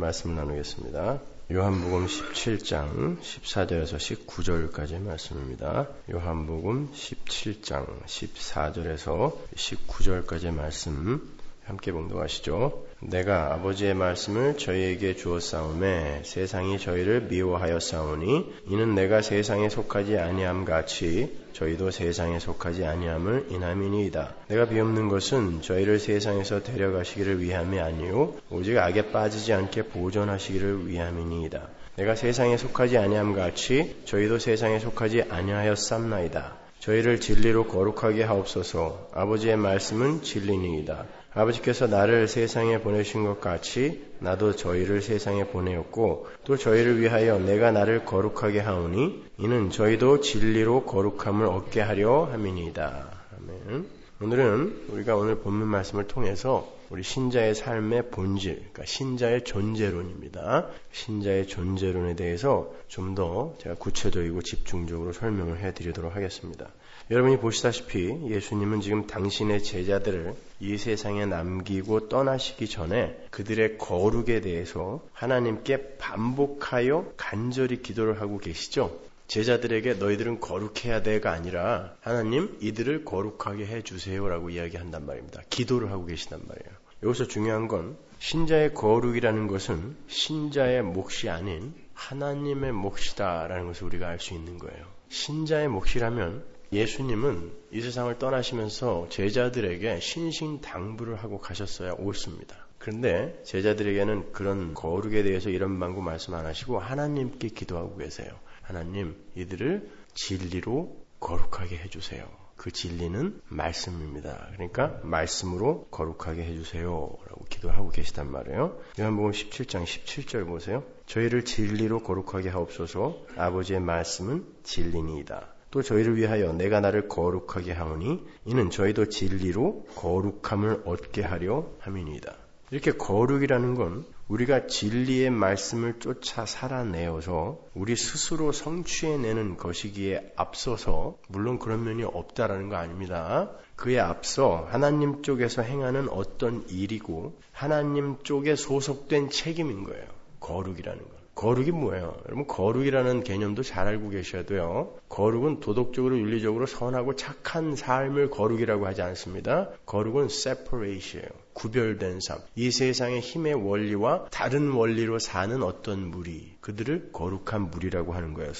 말씀 나누겠습니다. 요한복음 17장 14절에서 19절까지의 말씀입니다. 요한복음 17장 14절에서 19절까지의 말씀 함께 봉독하시죠. 내가 아버지의 말씀을 저희에게 주었사오매 세상이 저희를 미워하였사오니 이는 내가 세상에 속하지 아니함 같이 저희도 세상에 속하지 아니함을 인함이니이다. 내가 비옵는 것은 저희를 세상에서 데려가시기를 위함이 아니요 오직 악에 빠지지 않게 보존하시기를 위함이니이다. 내가 세상에 속하지 아니함 같이 저희도 세상에 속하지 아니하였삼나이다. 저희를 진리로 거룩하게 하옵소서. 아버지의 말씀은 진리니이다. 아버지께서 나를 세상에 보내신 것 같이 나도 저희를 세상에 보내었고 또 저희를 위하여 내가 나를 거룩하게 하오니 이는 저희도 진리로 거룩함을 얻게 하려 함이니이다. 아멘. 오늘은 우리가 오늘 본문 말씀을 통해서 우리 신자의 삶의 본질, 그러니까 신자의 존재론입니다. 신자의 존재론에 대해서 좀 더 제가 구체적이고 집중적으로 설명을 해드리도록 하겠습니다. 여러분이 보시다시피 예수님은 지금 당신의 제자들을 이 세상에 남기고 떠나시기 전에 그들의 거룩에 대해서 하나님께 반복하여 간절히 기도를 하고 계시죠. 제자들에게 너희들은 거룩해야 돼가 아니라 하나님 이들을 거룩하게 해주세요라고 이야기한단 말입니다. 기도를 하고 계시단 말이에요. 여기서 중요한 건 신자의 거룩이라는 것은 신자의 몫이 아닌 하나님의 몫이다라는 것을 우리가 알 수 있는 거예요. 신자의 몫이라면 예수님은 이 세상을 떠나시면서 제자들에게 신신당부를 하고 가셨어야 옳습니다. 그런데 제자들에게는 그런 거룩에 대해서 이런 방구 말씀 안 하시고 하나님께 기도하고 계세요. 하나님, 이들을 진리로 거룩하게 해주세요. 그 진리는 말씀입니다. 그러니까 말씀으로 거룩하게 해주세요 라고 기도하고 계시단 말이에요. 요한복음 17장 17절 보세요. 저희를 진리로 거룩하게 하옵소서. 아버지의 말씀은 진리니이다. 또 저희를 위하여 내가 나를 거룩하게 하오니 이는 저희도 진리로 거룩함을 얻게 하려 함이니이다. 이렇게 거룩이라는 건 우리가 진리의 말씀을 쫓아 살아내어서 우리 스스로 성취해내는 것이기에 앞서서 물론 그런 면이 없다라는 거 아닙니다. 그에 앞서 하나님 쪽에서 행하는 어떤 일이고 하나님 쪽에 소속된 책임인 거예요. 거룩이라는 건. 거룩이 뭐예요? 여러분 거룩이라는 개념도 잘 알고 계셔야 돼요. 거룩은 도덕적으로 윤리적으로 선하고 착한 삶을 거룩이라고 하지 않습니다. 거룩은 separation이에요. 구별된 삶. 이 세상의 힘의 원리와 다른 원리로 사는 어떤 무리. 그들을 거룩한 무리라고 하는 거예요.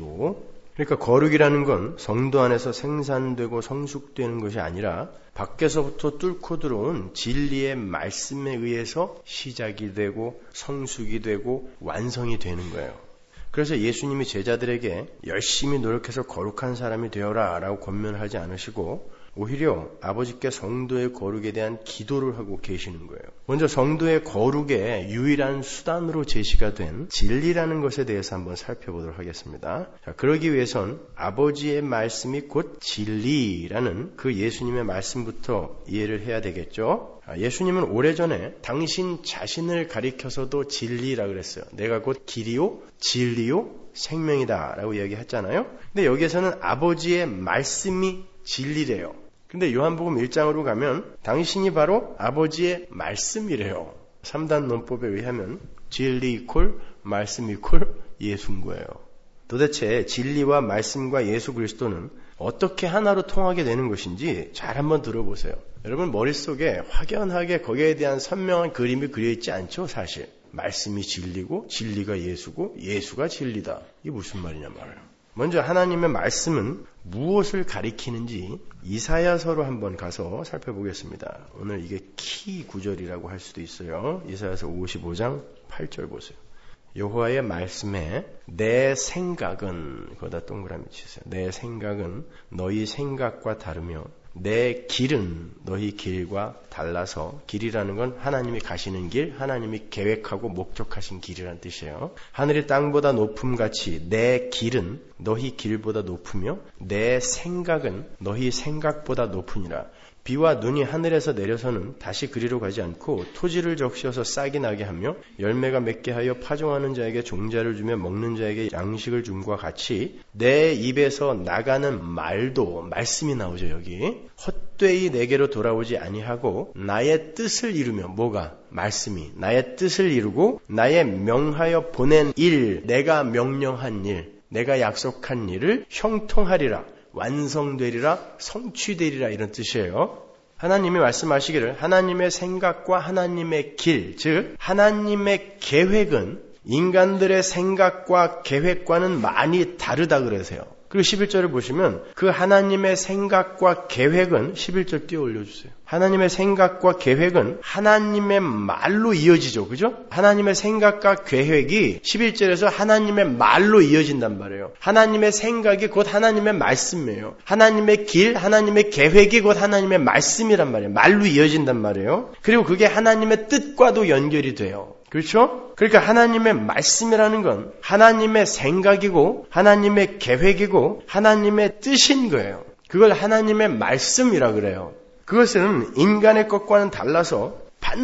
성도. 그러니까 거룩이라는 건 성도 안에서 생산되고 성숙되는 것이 아니라 밖에서부터 뚫고 들어온 진리의 말씀에 의해서 시작이 되고 성숙이 되고 완성이 되는 거예요. 그래서 예수님이 제자들에게 열심히 노력해서 거룩한 사람이 되어라 라고 권면하지 않으시고 오히려 아버지께 성도의 거룩에 대한 기도를 하고 계시는 거예요. 먼저 성도의 거룩의 유일한 수단으로 제시가 된 진리라는 것에 대해서 한번 살펴보도록 하겠습니다. 자, 그러기 위해선 아버지의 말씀이 곧 진리라는 그 예수님의 말씀부터 이해를 해야 되겠죠. 예수님은 오래전에 당신 자신을 가리켜서도 진리라 그랬어요. 내가 곧 길이요 진리요 생명이다 라고 이야기했잖아요. 근데 여기에서는 아버지의 말씀이 진리래요. 근데 요한복음 1장으로 가면 당신이 바로 아버지의 말씀이래요. 3단 논법에 의하면 진리 이퀄 말씀 이퀄 예수인 거예요. 도대체 진리와 말씀과 예수 그리스도는 어떻게 하나로 통하게 되는 것인지 잘 한번 들어보세요. 여러분 머릿속에 확연하게 거기에 대한 선명한 그림이 그려있지 않죠 사실. 말씀이 진리고 진리가 예수고 예수가 진리다. 이게 무슨 말이냐 말이에요. 먼저 하나님의 말씀은 무엇을 가리키는지 이사야서로 한번 가서 살펴보겠습니다. 오늘 이게 키 구절이라고 할 수도 있어요. 이사야서 55장 8절 보세요. 여호와의 말씀에 내 생각은 거기다 동그라미 치세요. 내 생각은 너희 생각과 다르며 내 길은 너희 길과 달라서 길이라는 건 하나님이 가시는 길, 하나님이 계획하고 목적하신 길이라는 뜻이에요. 하늘이 땅보다 높음같이 내 길은 너희 길보다 높으며 내 생각은 너희 생각보다 높으니라. 비와 눈이 하늘에서 내려서는 다시 그리로 가지 않고 토지를 적셔서 싹이 나게 하며 열매가 맺게 하여 파종하는 자에게 종자를 주며 먹는 자에게 양식을 줌과 같이 내 입에서 나가는 말도, 말씀이 나오죠 여기. 헛되이 내게로 돌아오지 아니하고 나의 뜻을 이루며, 뭐가? 말씀이 나의 뜻을 이루고 나의 명하여 보낸 일, 내가 명령한 일, 내가 약속한 일을 형통하리라, 완성되리라, 성취되리라, 이런 뜻이에요. 하나님이 말씀하시기를 하나님의 생각과 하나님의 길, 즉 하나님의 계획은 인간들의 생각과 계획과는 많이 다르다 그러세요. 그리고 11절을 보시면 그 하나님의 생각과 계획은, 11절 띄워 올려주세요. 하나님의 생각과 계획은 하나님의 말로 이어지죠. 그죠? 하나님의 생각과 계획이 11절에서 하나님의 말로 이어진단 말이에요. 하나님의 생각이 곧 하나님의 말씀이에요. 하나님의 길, 하나님의 계획이 곧 하나님의 말씀이란 말이에요. 말로 이어진단 말이에요. 그리고 그게 하나님의 뜻과도 연결이 돼요. 그렇죠? 그러니까 하나님의 말씀이라는 건 하나님의 생각이고 하나님의 계획이고 하나님의 뜻인 거예요. 그걸 하나님의 말씀이라 그래요. 그것은 인간의 것과는 달라서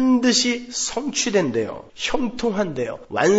반드시 성취된대요. 형통한대요.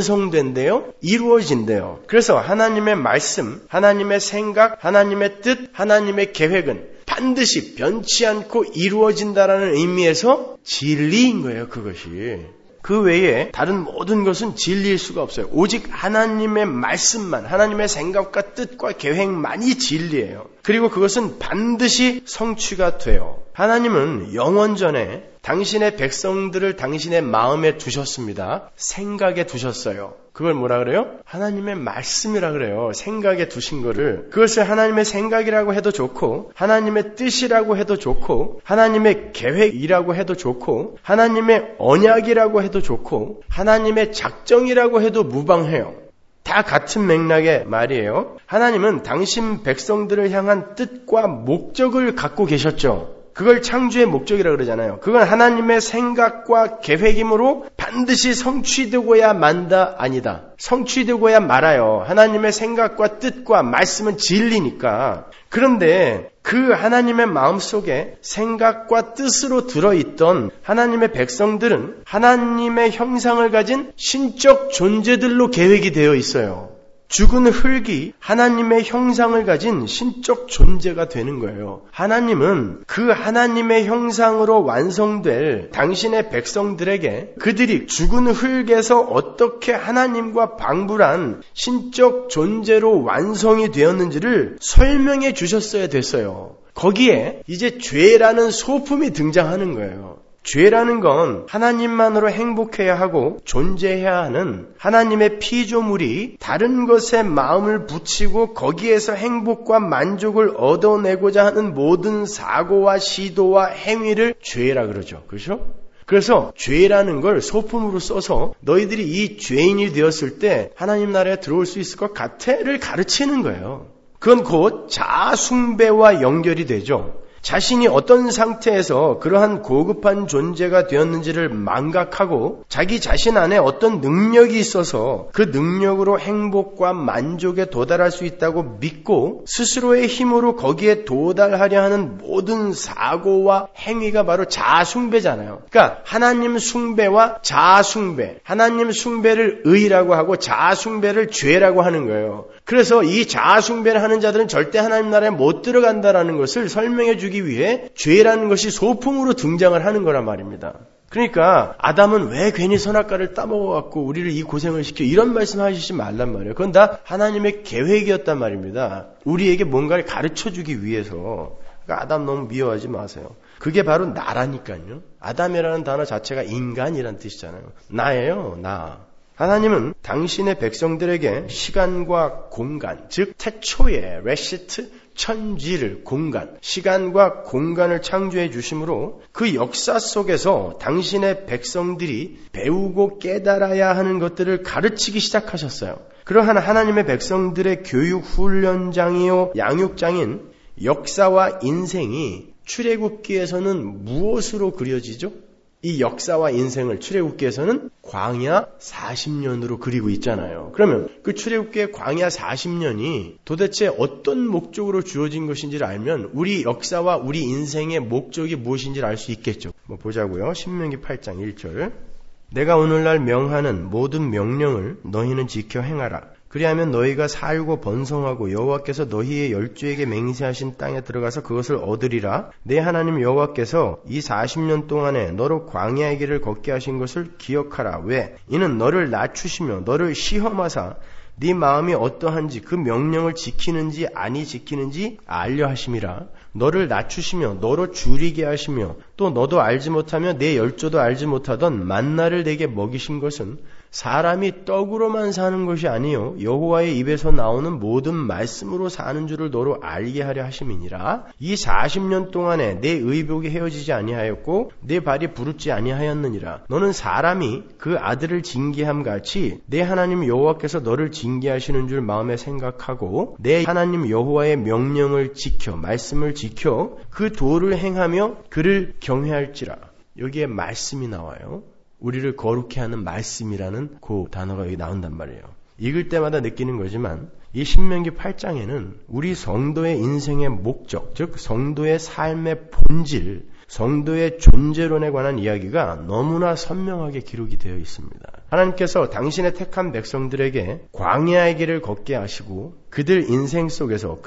완성된대요. 이루어진대요. 그래서 하나님의 말씀, 하나님의 생각, 하나님의 뜻, 하나님의 계획은 반드시 변치 않고 이루어진다라는 의미에서 진리인 거예요. 그것이. 그 외에 다른 모든 것은 진리일 수가 없어요. 오직 하나님의 말씀만, 하나님의 생각과 뜻과 계획만이 진리예요. 그리고 그것은 반드시 성취가 돼요. 하나님은 영원 전에 당신의 백성들을 당신의 마음에 두셨습니다. 생각에 두셨어요. 그걸 뭐라 그래요? 하나님의 말씀이라 그래요. 생각에 두신 거를. 그것을 하나님의 생각이라고 해도 좋고, 하나님의 뜻이라고 해도 좋고, 하나님의 계획이라고 해도 좋고, 하나님의 언약이라고 해도 좋고, 하나님의 작정이라고 해도 무방해요. 다 같은 맥락의 말이에요. 하나님은 당신 백성들을 향한 뜻과 목적을 갖고 계셨죠. 그걸 창조의 목적이라고 그러잖아요. 그건 하나님의 생각과 계획이므로 반드시 성취되고야 만다, 아니다. 성취되고야 말아요. 하나님의 생각과 뜻과 말씀은 진리니까. 그런데 그 하나님의 마음속에 생각과 뜻으로 들어있던 하나님의 백성들은 하나님의 형상을 가진 신적 존재들로 계획이 되어 있어요. 죽은 흙이 하나님의 형상을 가진 신적 존재가 되는 거예요. 하나님은 그 하나님의 형상으로 완성될 당신의 백성들에게 그들이 죽은 흙에서 어떻게 하나님과 방불한 신적 존재로 완성이 되었는지를 설명해 주셨어야 됐어요. 거기에 이제 죄라는 소품이 등장하는 거예요. 죄라는 건 하나님만으로 행복해야 하고 존재해야 하는 하나님의 피조물이 다른 것에 마음을 붙이고 거기에서 행복과 만족을 얻어내고자 하는 모든 사고와 시도와 행위를 죄라 그러죠. 그렇죠? 그래서 죄라는 걸 소품으로 써서 너희들이 이 죄인이 되었을 때 하나님 나라에 들어올 수 있을 것 같아를 가르치는 거예요. 그건 곧 자아 숭배와 연결이 되죠. 자신이 어떤 상태에서 그러한 고급한 존재가 되었는지를 망각하고 자기 자신 안에 어떤 능력이 있어서 그 능력으로 행복과 만족에 도달할 수 있다고 믿고 스스로의 힘으로 거기에 도달하려 하는 모든 사고와 행위가 바로 자아 숭배잖아요. 그러니까 하나님 숭배와 자아 숭배, 하나님 숭배를 의라고 하고 자아 숭배를 죄라고 하는 거예요. 그래서 이 자아 숭배를 하는 자들은 절대 하나님 나라에 못 들어간다라는 것을 설명해 주기 위해 죄라는 것이 소품으로 등장을 하는 거란 말입니다. 그러니까 아담은 왜 괜히 선악과를 따먹어갖고 우리를 이 고생을 시켜, 이런 말씀하시지 말란 말이에요. 그건 다 하나님의 계획이었단 말입니다. 우리에게 뭔가를 가르쳐주기 위해서. 그러니까 아담 너무 미워하지 마세요. 그게 바로 나라니까요. 아담이라는 단어 자체가 인간이란 뜻이잖아요. 나예요, 나. 하나님은 당신의 백성들에게 시간과 공간, 즉 태초에 레시트, 천지를, 공간, 시간과 공간을 창조해 주심으로 그 역사 속에서 당신의 백성들이 배우고 깨달아야 하는 것들을 가르치기 시작하셨어요. 그러한 하나님의 백성들의 교육 훈련장이요 양육장인 역사와 인생이 출애굽기에서는 무엇으로 그려지죠? 이 역사와 인생을 출애굽기에서는 광야 40년으로 그리고 있잖아요. 그러면 그 출애굽기의 광야 40년이 도대체 어떤 목적으로 주어진 것인지를 알면 우리 역사와 우리 인생의 목적이 무엇인지를 알 수 있겠죠. 보자고요. 신명기 8장 1절. 내가 오늘날 명하는 모든 명령을 너희는 지켜 행하라. 그리하면 너희가 살고 번성하고 여호와께서 너희의 열조에게 맹세하신 땅에 들어가서 그것을 얻으리라. 내 하나님 여호와께서 이 40년 동안에 너로 광야의 길을 걷게 하신 것을 기억하라. 왜? 이는 너를 낮추시며 너를 시험하사 네 마음이 어떠한지 그 명령을 지키는지 아니 지키는지 알려 하심이라. 너를 낮추시며 너로 줄이게 하시며 또 너도 알지 못하며 내 열조도 알지 못하던 만나를 내게 먹이신 것은 사람이 떡으로만 사는 것이 아니요 여호와의 입에서 나오는 모든 말씀으로 사는 줄을 너로 알게 하려 하심이니라. 이 40년 동안에 내 의복이 헤어지지 아니하였고 내 발이 부르지 아니하였느니라. 너는 사람이 그 아들을 징계함 같이 내 하나님 여호와께서 너를 징계하시는 줄 마음에 생각하고 내 하나님 여호와의 명령을 지켜 말씀을 지켜 그 도를 행하며 그를 경외할지라. 여기에 말씀이 나와요. 우리를 거룩해 하는 말씀이라는 그 단어가 여기 나온단 말이에요. 읽을 때마다 느끼는 거지만 이 신명기 8장에는 우리 성도의 인생의 목적, 즉 성도의 삶의 본질, 성도의 존재론에 관한 이야기가 너무나 선명하게 기록이 되어 있습니다. 하나님께서 당신의 택한 백성들에게 광야의 길을 걷게 하시고 그들을 인생 속에서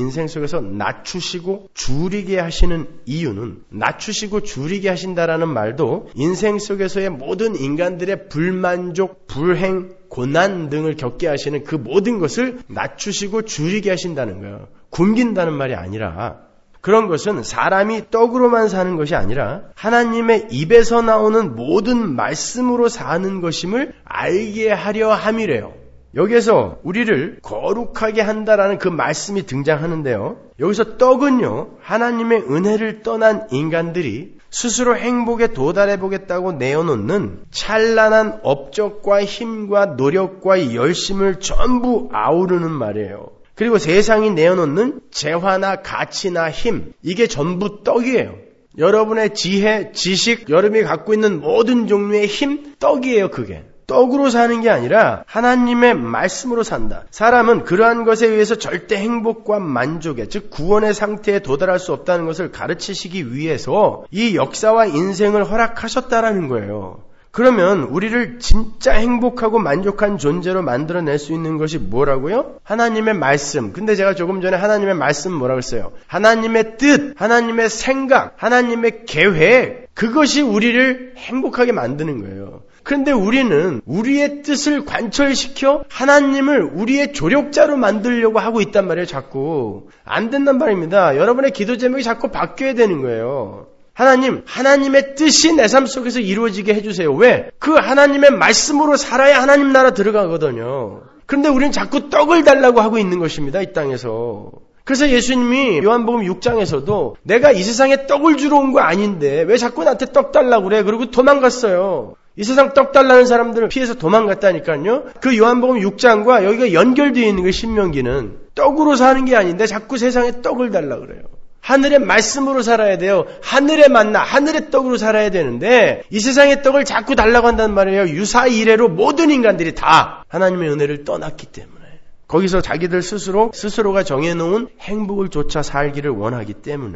낮추시고 줄이게 하시는 이유는 낮추시고 줄이게 하신다라는 말도 인생 속에서의 모든 인간들의 불만족, 불행, 고난 등을 겪게 하시는 그 모든 것을 낮추시고 줄이게 하신다는 거예요. 굶긴다는 말이 아니라 그런 것은 사람이 떡으로만 사는 것이 아니라 하나님의 입에서 나오는 모든 말씀으로 사는 것임을 알게 하려 함이래요. 여기에서 우리를 거룩하게 한다라는 그 말씀이 등장하는데요. 여기서 떡은요, 하나님의 은혜를 떠난 인간들이 스스로 행복에 도달해보겠다고 내어놓는 찬란한 업적과 힘과 노력과 열심을 전부 아우르는 말이에요. 그리고 세상이 내어놓는 재화나 가치나 힘, 이게 전부 떡이에요. 여러분의 지혜, 지식, 여러분이 갖고 있는 모든 종류의 힘, 떡이에요. 그게. 떡으로 사는 게 아니라 하나님의 말씀으로 산다. 사람은 그러한 것에 의해서 절대 행복과 만족에, 즉 구원의 상태에 도달할 수 없다는 것을 가르치시기 위해서 이 역사와 인생을 허락하셨다라는 거예요. 그러면 우리를 진짜 행복하고 만족한 존재로 만들어낼 수 있는 것이 뭐라고요? 하나님의 말씀. 근데 제가 조금 전에 하나님의 말씀 뭐라고 했어요? 하나님의 뜻, 하나님의 생각, 하나님의 계획. 그것이 우리를 행복하게 만드는 거예요. 그런데 우리는 우리의 뜻을 관철시켜 하나님을 우리의 조력자로 만들려고 하고 있단 말이에요. 자꾸. 안 된단 말입니다. 여러분의 기도 제목이 자꾸 바뀌어야 되는 거예요. 하나님, 하나님의 뜻이 내 삶 속에서 이루어지게 해주세요. 왜? 그 하나님의 말씀으로 살아야 하나님 나라 들어가거든요. 그런데 우리는 자꾸 떡을 달라고 하고 있는 것입니다. 이 땅에서. 그래서 예수님이 요한복음 6장에서도 내가 이 세상에 떡을 주러 온 거 아닌데 왜 자꾸 나한테 떡 달라고 그래? 그리고 도망갔어요. 이 세상 떡 달라는 사람들을 피해서 도망갔다니까요. 그 요한복음 6장과 여기가 연결되어 있는 그 신명기는 떡으로 사는 게 아닌데 자꾸 세상에 떡을 달라고 그래요. 하늘의 말씀으로 살아야 돼요. 하늘의 만나, 하늘의 떡으로 살아야 되는데 이 세상의 떡을 자꾸 달라고 한단 말이에요. 유사 이래로 모든 인간들이 다 하나님의 은혜를 떠났기 때문에 거기서 자기들 스스로가 정해놓은 행복을 쫓아 살기를 원하기 때문에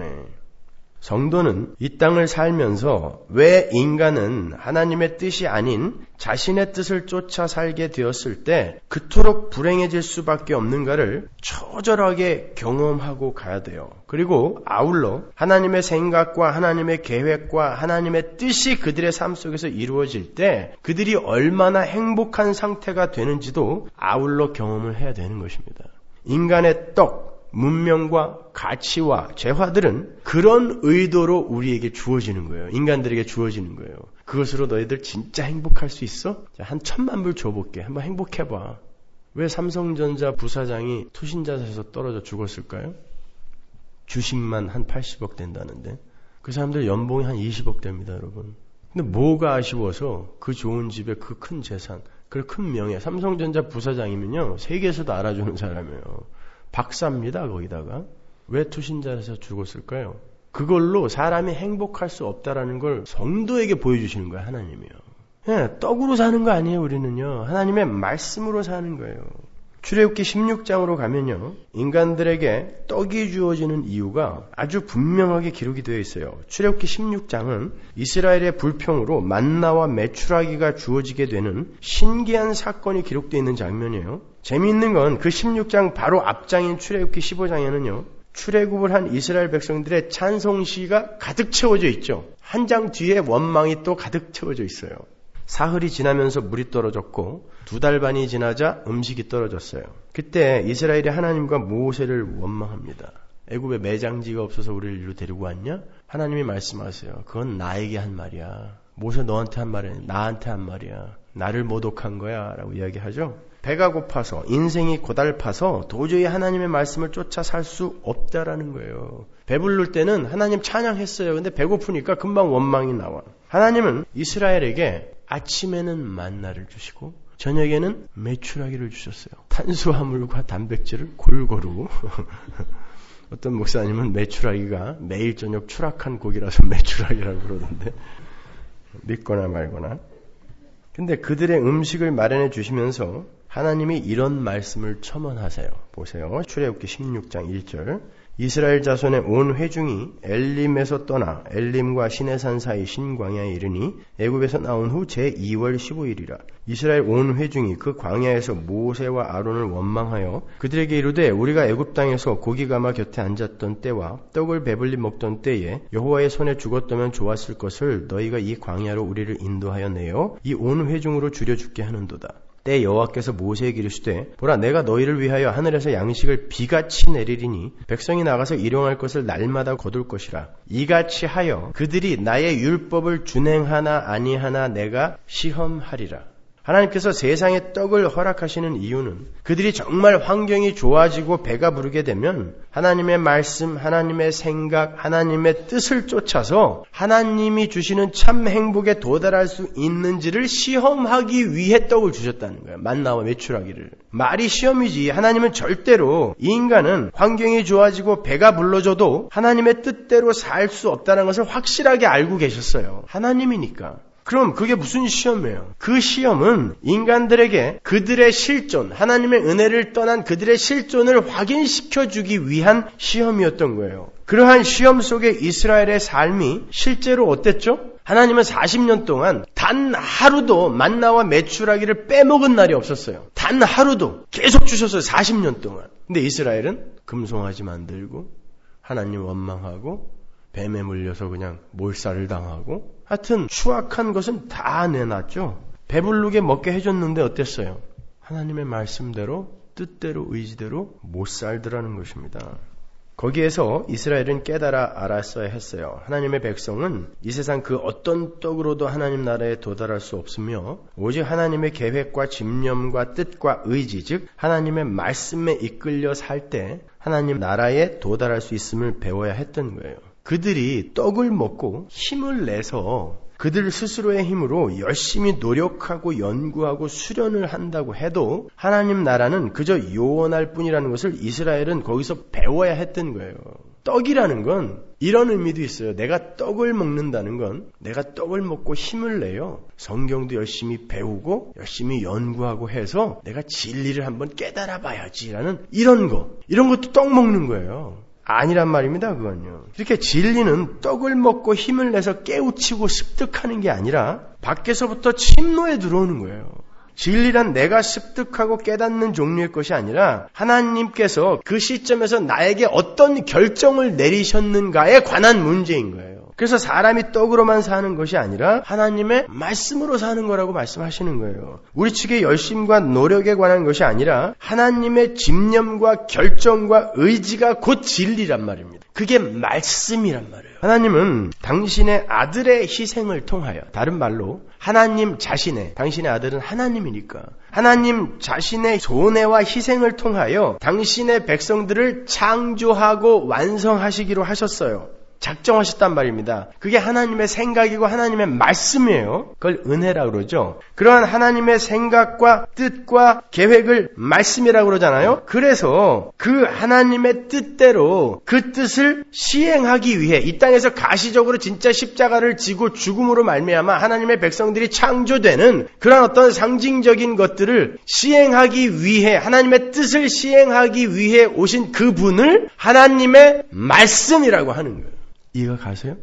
성도는 이 땅을 살면서 왜 인간은 하나님의 뜻이 아닌 자신의 뜻을 쫓아 살게 되었을 때 그토록 불행해질 수밖에 없는가를 처절하게 경험하고 가야 돼요. 그리고 아울러 하나님의 생각과 하나님의 계획과 하나님의 뜻이 그들의 삶 속에서 이루어질 때 그들이 얼마나 행복한 상태가 되는지도 아울러 경험을 해야 되는 것입니다. 인간의 떡, 문명과 가치와 재화들은 그런 의도로 우리에게 주어지는 거예요. 인간들에게 주어지는 거예요. 그것으로 너희들 진짜 행복할 수 있어? 자, 한 1,000만 불 줘볼게. 한번 행복해봐. 왜 삼성전자 부사장이 투신자사에서 떨어져 죽었을까요? 주식만 한 80억 된다는데 그 사람들 연봉이 한 20억 됩니다, 여러분. 근데 뭐가 아쉬워서 그 좋은 집에 그 큰 재산, 그 큰 명예, 삼성전자 부사장이면요 세계에서도 알아주는 사람이에요. 박사입니다. 거기다가 왜 투신자에서 죽었을까요? 그걸로 사람이 행복할 수 없다라는 걸 성도에게 보여주시는 거예요, 하나님이요. 예, 떡으로 사는 거 아니에요, 우리는요. 하나님의 말씀으로 사는 거예요. 출애굽기 16장으로 가면요, 인간들에게 떡이 주어지는 이유가 아주 분명하게 기록이 되어 있어요. 출애굽기 16장은 이스라엘의 불평으로 만나와 메추라기가 주어지게 되는 신기한 사건이 기록되어 있는 장면이에요. 재미있는 건 그 16장 바로 앞장인 출애굽기 15장에는요, 출애굽을 한 이스라엘 백성들의 찬송시가 가득 채워져 있죠. 한 장 뒤에 원망이 또 가득 채워져 있어요. 사흘이 지나면서 물이 떨어졌고 2달 반이 지나자 음식이 떨어졌어요. 그때 이스라엘이 하나님과 모세를 원망합니다. 애굽에 매장지가 없어서 우리를 이리로 데리고 왔냐? 하나님이 말씀하세요. 그건 나에게 한 말이야. 모세 너한테 한 말이야. 나한테 한 말이야. 나를 모독한 거야 라고 이야기하죠. 배가 고파서 인생이 고달파서 도저히 하나님의 말씀을 쫓아 살 수 없다라는 거예요. 배부를 때는 하나님 찬양했어요. 근데 배고프니까 금방 원망이 나와. 하나님은 이스라엘에게 아침에는 만나를 주시고 저녁에는 메추라기를 주셨어요. 탄수화물과 단백질을 골고루. 어떤 목사님은 메추라기가 매일 저녁 추락한 고기라서 메추라기라고 그러던데, 믿거나 말거나. 근데 그들의 음식을 마련해 주시면서 하나님이 이런 말씀을 첨언하세요. 보세요. 출애굽기 16장 1절. 이스라엘 자손의 온 회중이 엘림에서 떠나 엘림과 시내산 사이 신광야에 이르니 애굽에서 나온 후 제2월 15일이라. 이스라엘 온 회중이 그 광야에서 모세와 아론을 원망하여 그들에게 이르되 우리가 애굽 땅에서 고기 가마 곁에 앉았던 때와 떡을 배불리 먹던 때에 여호와의 손에 죽었다면 좋았을 것을 너희가 이 광야로 우리를 인도하여 내어 이 온 회중으로 줄여 죽게 하는도다. 때 여호와께서 모세에게 이르시되 보라 내가 너희를 위하여 하늘에서 양식을 비같이 내리리니 백성이 나가서 일용할 것을 날마다 거둘 것이라. 이같이 하여 그들이 나의 율법을 준행하나 아니하나 내가 시험하리라. 하나님께서 세상에 떡을 허락하시는 이유는 그들이 정말 환경이 좋아지고 배가 부르게 되면 하나님의 말씀, 하나님의 생각, 하나님의 뜻을 쫓아서 하나님이 주시는 참 행복에 도달할 수 있는지를 시험하기 위해 떡을 주셨다는 거예요. 만나와 메추라기를. 말이 시험이지 하나님은 절대로 이 인간은 환경이 좋아지고 배가 불러져도 하나님의 뜻대로 살 수 없다는 것을 확실하게 알고 계셨어요. 하나님이니까. 그럼 그게 무슨 시험이에요? 그 시험은 인간들에게 그들의 실존, 하나님의 은혜를 떠난 그들의 실존을 확인시켜주기 위한 시험이었던 거예요. 그러한 시험 속에 이스라엘의 삶이 실제로 어땠죠? 하나님은 40년 동안 단 하루도 만나와 메추라기를 빼먹은 날이 없었어요. 단 하루도 계속 주셨어요. 40년 동안. 근데 이스라엘은 금송아지 만들고 하나님 원망하고 뱀에 물려서 그냥 몰살을 당하고 하여튼 추악한 것은 다 내놨죠. 배부르게 먹게 해줬는데 어땠어요? 하나님의 말씀대로 뜻대로 의지대로 못 살더라는 것입니다. 거기에서 이스라엘은 깨달아 알았어야 했어요. 하나님의 백성은 이 세상 그 어떤 떡으로도 하나님 나라에 도달할 수 없으며 오직 하나님의 계획과 집념과 뜻과 의지, 즉 하나님의 말씀에 이끌려 살 때 하나님 나라에 도달할 수 있음을 배워야 했던 거예요. 그들이 떡을 먹고 힘을 내서 그들 스스로의 힘으로 열심히 노력하고 연구하고 수련을 한다고 해도 하나님 나라는 그저 요원할 뿐이라는 것을 이스라엘은 거기서 배워야 했던 거예요. 떡이라는 건 이런 의미도 있어요. 내가 떡을 먹는다는 건 내가 떡을 먹고 힘을 내요. 성경도 열심히 배우고 열심히 연구하고 해서 내가 진리를 한번 깨달아 봐야지라는 이런 것도 떡 먹는 거예요. 아니란 말입니다. 그건요. 이렇게 진리는 떡을 먹고 힘을 내서 깨우치고 습득하는 게 아니라 밖에서부터 침노에 들어오는 거예요. 진리란 내가 습득하고 깨닫는 종류의 것이 아니라 하나님께서 그 시점에서 나에게 어떤 결정을 내리셨는가에 관한 문제인 거예요. 그래서 사람이 떡으로만 사는 것이 아니라 하나님의 말씀으로 사는 거라고 말씀하시는 거예요. 우리 측의 열심과 노력에 관한 것이 아니라 하나님의 집념과 결정과 의지가 곧 진리란 말입니다. 그게 말씀이란 말이에요. 하나님은 당신의 아들의 희생을 통하여, 다른 말로 하나님 자신의, 당신의 아들은 하나님이니까 하나님 자신의 손해와 희생을 통하여 당신의 백성들을 창조하고 완성하시기로 하셨어요. 작정하셨단 말입니다. 그게 하나님의 생각이고 하나님의 말씀이에요. 그걸 은혜라고 그러죠. 그러한 하나님의 생각과 뜻과 계획을 말씀이라고 그러잖아요. 그래서 그 하나님의 뜻대로 그 뜻을 시행하기 위해 이 땅에서 가시적으로 진짜 십자가를 지고 죽음으로 말미암아 하나님의 백성들이 창조되는 그런 어떤 상징적인 것들을 시행하기 위해 하나님의 뜻을 시행하기 위해 오신 그분을 하나님의 말씀이라고 하는 거예요. 이해가 가세요?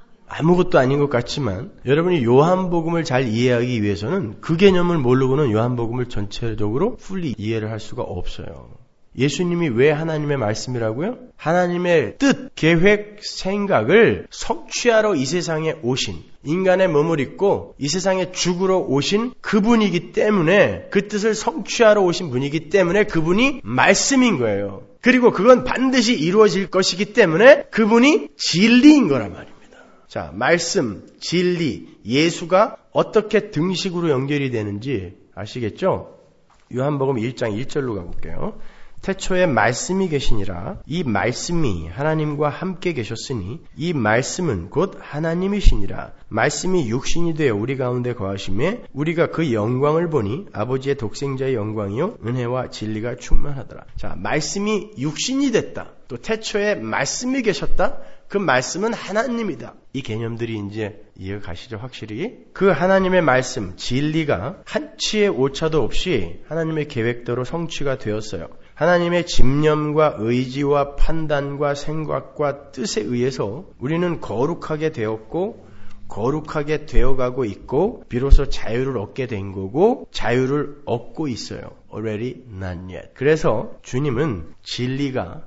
아무것도 아닌 것 같지만 여러분이 요한복음을 잘 이해하기 위해서는 그 개념을 모르고는 요한복음을 전체적으로 풀리 이해를 할 수가 없어요. 예수님이 왜 하나님의 말씀이라고요? 하나님의 뜻, 계획, 생각을 성취하러 이 세상에 오신 인간의 몸을 입고 이 세상에 죽으러 오신 그분이기 때문에 그 뜻을 성취하러 오신 분이기 때문에 그분이 말씀인 거예요. 그리고 그건 반드시 이루어질 것이기 때문에 그분이 진리인 거란 말입니다. 자, 말씀, 진리, 예수가 어떻게 등식으로 연결이 되는지 아시겠죠? 요한복음 1장 1절로 가볼게요. 태초에 말씀이 계시니라. 이 말씀이 하나님과 함께 계셨으니 이 말씀은 곧 하나님이시니라. 말씀이 육신이 되어 우리 가운데 거하심에 우리가 그 영광을 보니 아버지의 독생자의 영광이요 은혜와 진리가 충만하더라. 자, 말씀이 육신이 됐다. 또 태초에 말씀이 계셨다. 그 말씀은 하나님이다. 이 개념들이 이제 이해가 가시죠? 확실히. 그 하나님의 말씀, 진리가 한치의 오차도 없이 하나님의 계획대로 성취가 되었어요. 하나님의 집념과 의지와 판단과 생각과 뜻에 의해서 우리는 거룩하게 되었고 거룩하게 되어가고 있고 비로소 자유를 얻게 된 거고 자유를 얻고 있어요. Already not yet. 그래서 주님은 진리가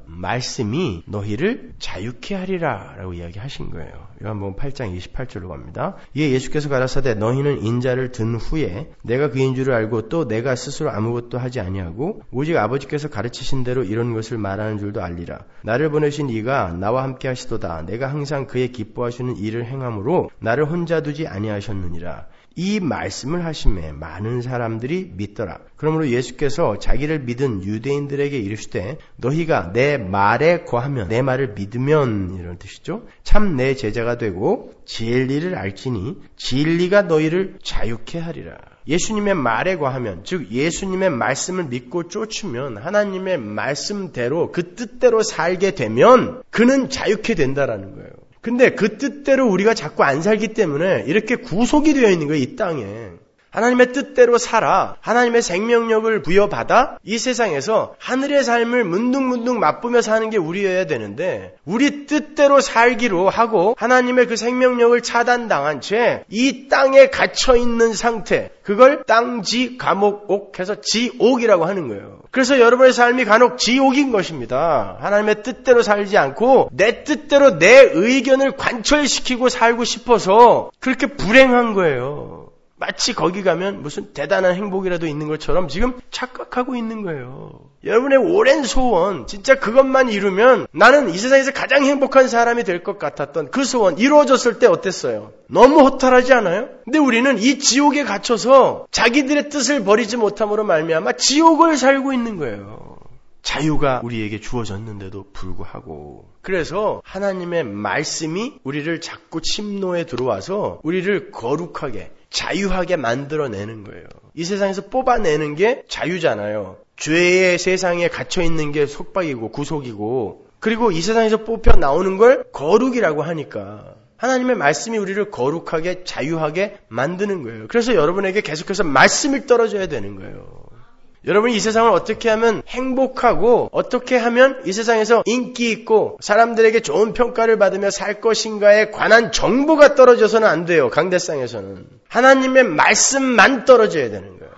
말씀이 너희를 자유케 하리라 라고 이야기하신 거예요. 요한복음 8장 28절로 갑니다. 이에 예수께서 가라사대 너희는 인자를 든 후에 내가 그인 줄을 알고 또 내가 스스로 아무것도 하지 아니하고 오직 아버지께서 가르치신 대로 이런 것을 말하는 줄도 알리라. 나를 보내신 이가 나와 함께 하시도다. 내가 항상 그의 기뻐하시는 일을 행함으로 나를 혼자 두지 아니하셨느니라. 이 말씀을 하심에 많은 사람들이 믿더라. 그러므로 예수께서 자기를 믿은 유대인들에게 이르시되 너희가 내 말에 거하면 내 말을 믿으면 이런 뜻이죠. 참 내 제자가 되고 진리를 알지니 진리가 너희를 자유케 하리라. 예수님의 말에 거하면 즉 예수님의 말씀을 믿고 쫓으면 하나님의 말씀대로 그 뜻대로 살게 되면 그는 자유케 된다라는 거예요. 근데 그 뜻대로 우리가 자꾸 안 살기 때문에 이렇게 구속이 되어 있는 거예요, 이 땅에. 하나님의 뜻대로 살아 하나님의 생명력을 부여받아 이 세상에서 하늘의 삶을 문득문득 맛보며 사는 게 우리여야 되는데 우리 뜻대로 살기로 하고 하나님의 그 생명력을 차단당한 채 이 땅에 갇혀있는 상태 그걸 땅지 감옥 해서 지옥이라고 하는 거예요. 그래서 여러분의 삶이 간혹 지옥인 것입니다. 하나님의 뜻대로 살지 않고 내 뜻대로 내 의견을 관철시키고 살고 싶어서 그렇게 불행한 거예요. 마치 거기 가면 무슨 대단한 행복이라도 있는 것처럼 지금 착각하고 있는 거예요. 여러분의 오랜 소원, 진짜 그것만 이루면 나는 이 세상에서 가장 행복한 사람이 될 것 같았던 그 소원 이루어졌을 때 어땠어요? 너무 허탈하지 않아요? 근데 우리는 이 지옥에 갇혀서 자기들의 뜻을 버리지 못함으로 말미암아 지옥을 살고 있는 거예요. 자유가 우리에게 주어졌는데도 불구하고 그래서 하나님의 말씀이 우리를 자꾸 침노에 들어와서 우리를 거룩하게 자유하게 만들어내는 거예요. 이 세상에서 뽑아내는 게 자유잖아요. 죄의 세상에 갇혀있는 게 속박이고 구속이고 그리고 이 세상에서 뽑혀 나오는 걸 거룩이라고 하니까 하나님의 말씀이 우리를 거룩하게 자유하게 만드는 거예요. 그래서 여러분에게 계속해서 말씀을 떨어져야 되는 거예요. 여러분이 이 세상을 어떻게 하면 행복하고 어떻게 하면 이 세상에서 인기 있고 사람들에게 좋은 평가를 받으며 살 것인가에 관한 정보가 떨어져서는 안 돼요. 강대상에서는. 하나님의 말씀만 떨어져야 되는 거예요.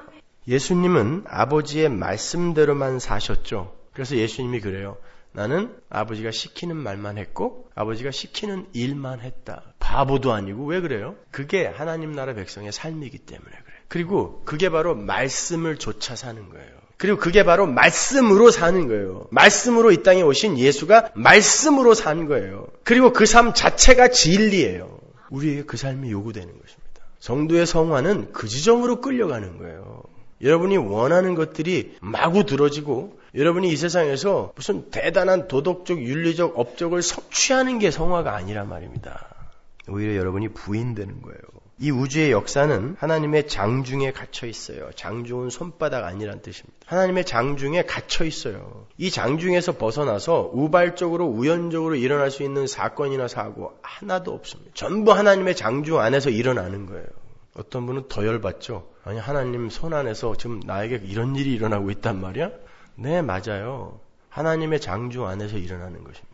예수님은 아버지의 말씀대로만 사셨죠. 그래서 예수님이 그래요. 나는 아버지가 시키는 말만 했고 아버지가 시키는 일만 했다. 바보도 아니고 왜 그래요? 그게 하나님 나라 백성의 삶이기 때문에 그래요. 그리고 그게 바로 말씀을 좇아 사는 거예요. 그리고 그게 바로 말씀으로 사는 거예요. 말씀으로 이 땅에 오신 예수가 말씀으로 산 거예요. 그리고 그 삶 자체가 진리예요. 우리에게 그 삶이 요구되는 것입니다. 성도의 성화는 그 지점으로 끌려가는 거예요. 여러분이 원하는 것들이 마구 들어지고 여러분이 이 세상에서 무슨 대단한 도덕적, 윤리적 업적을 성취하는 게 성화가 아니란 말입니다. 오히려 여러분이 부인되는 거예요. 이 우주의 역사는 하나님의 장중에 갇혀 있어요. 장중은 손바닥 아니란 뜻입니다. 하나님의 장중에 갇혀 있어요. 이 장중에서 벗어나서 우발적으로 우연적으로 일어날 수 있는 사건이나 사고 하나도 없습니다. 전부 하나님의 장중 안에서 일어나는 거예요. 어떤 분은 더 열받죠. 아니 하나님 손 안에서 지금 나에게 이런 일이 일어나고 있단 말이야? 네, 맞아요. 하나님의 장중 안에서 일어나는 것입니다.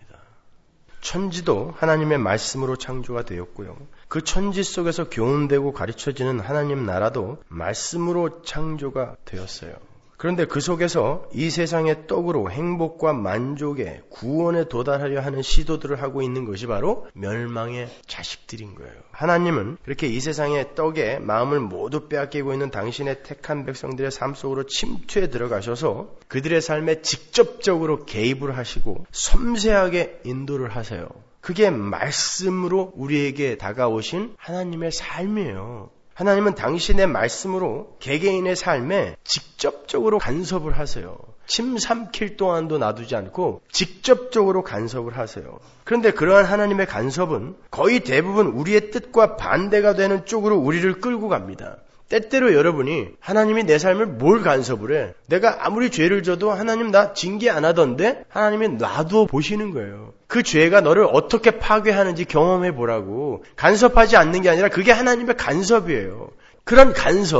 천지도 하나님의 말씀으로 창조가 되었고요. 그 천지 속에서 교훈되고 가르쳐지는 하나님 나라도 말씀으로 창조가 되었어요. 그런데 그 속에서 이 세상의 떡으로 행복과 만족에 구원에 도달하려 하는 시도들을 하고 있는 것이 바로 멸망의 자식들인 거예요. 하나님은 그렇게 이 세상의 떡에 마음을 모두 빼앗기고 있는 당신의 택한 백성들의 삶 속으로 침투해 들어가셔서 그들의 삶에 직접적으로 개입을 하시고 섬세하게 인도를 하세요. 그게 말씀으로 우리에게 다가오신 하나님의 삶이에요. 하나님은 당신의 말씀으로 개개인의 삶에 직접적으로 간섭을 하세요. 침 삼킬 동안도 놔두지 않고 직접적으로 간섭을 하세요. 그런데 그러한 하나님의 간섭은 거의 대부분 우리의 뜻과 반대가 되는 쪽으로 우리를 끌고 갑니다. 때때로 여러분이 하나님이 내 삶을 뭘 간섭을 해? 내가 아무리 죄를 져도 하나님 나 징계 안 하던데? 하나님이 놔두어 보시는 거예요. 그 죄가 너를 어떻게 파괴하는지 경험해 보라고. 간섭하지 않는 게 아니라 그게 하나님의 간섭이에요. 그런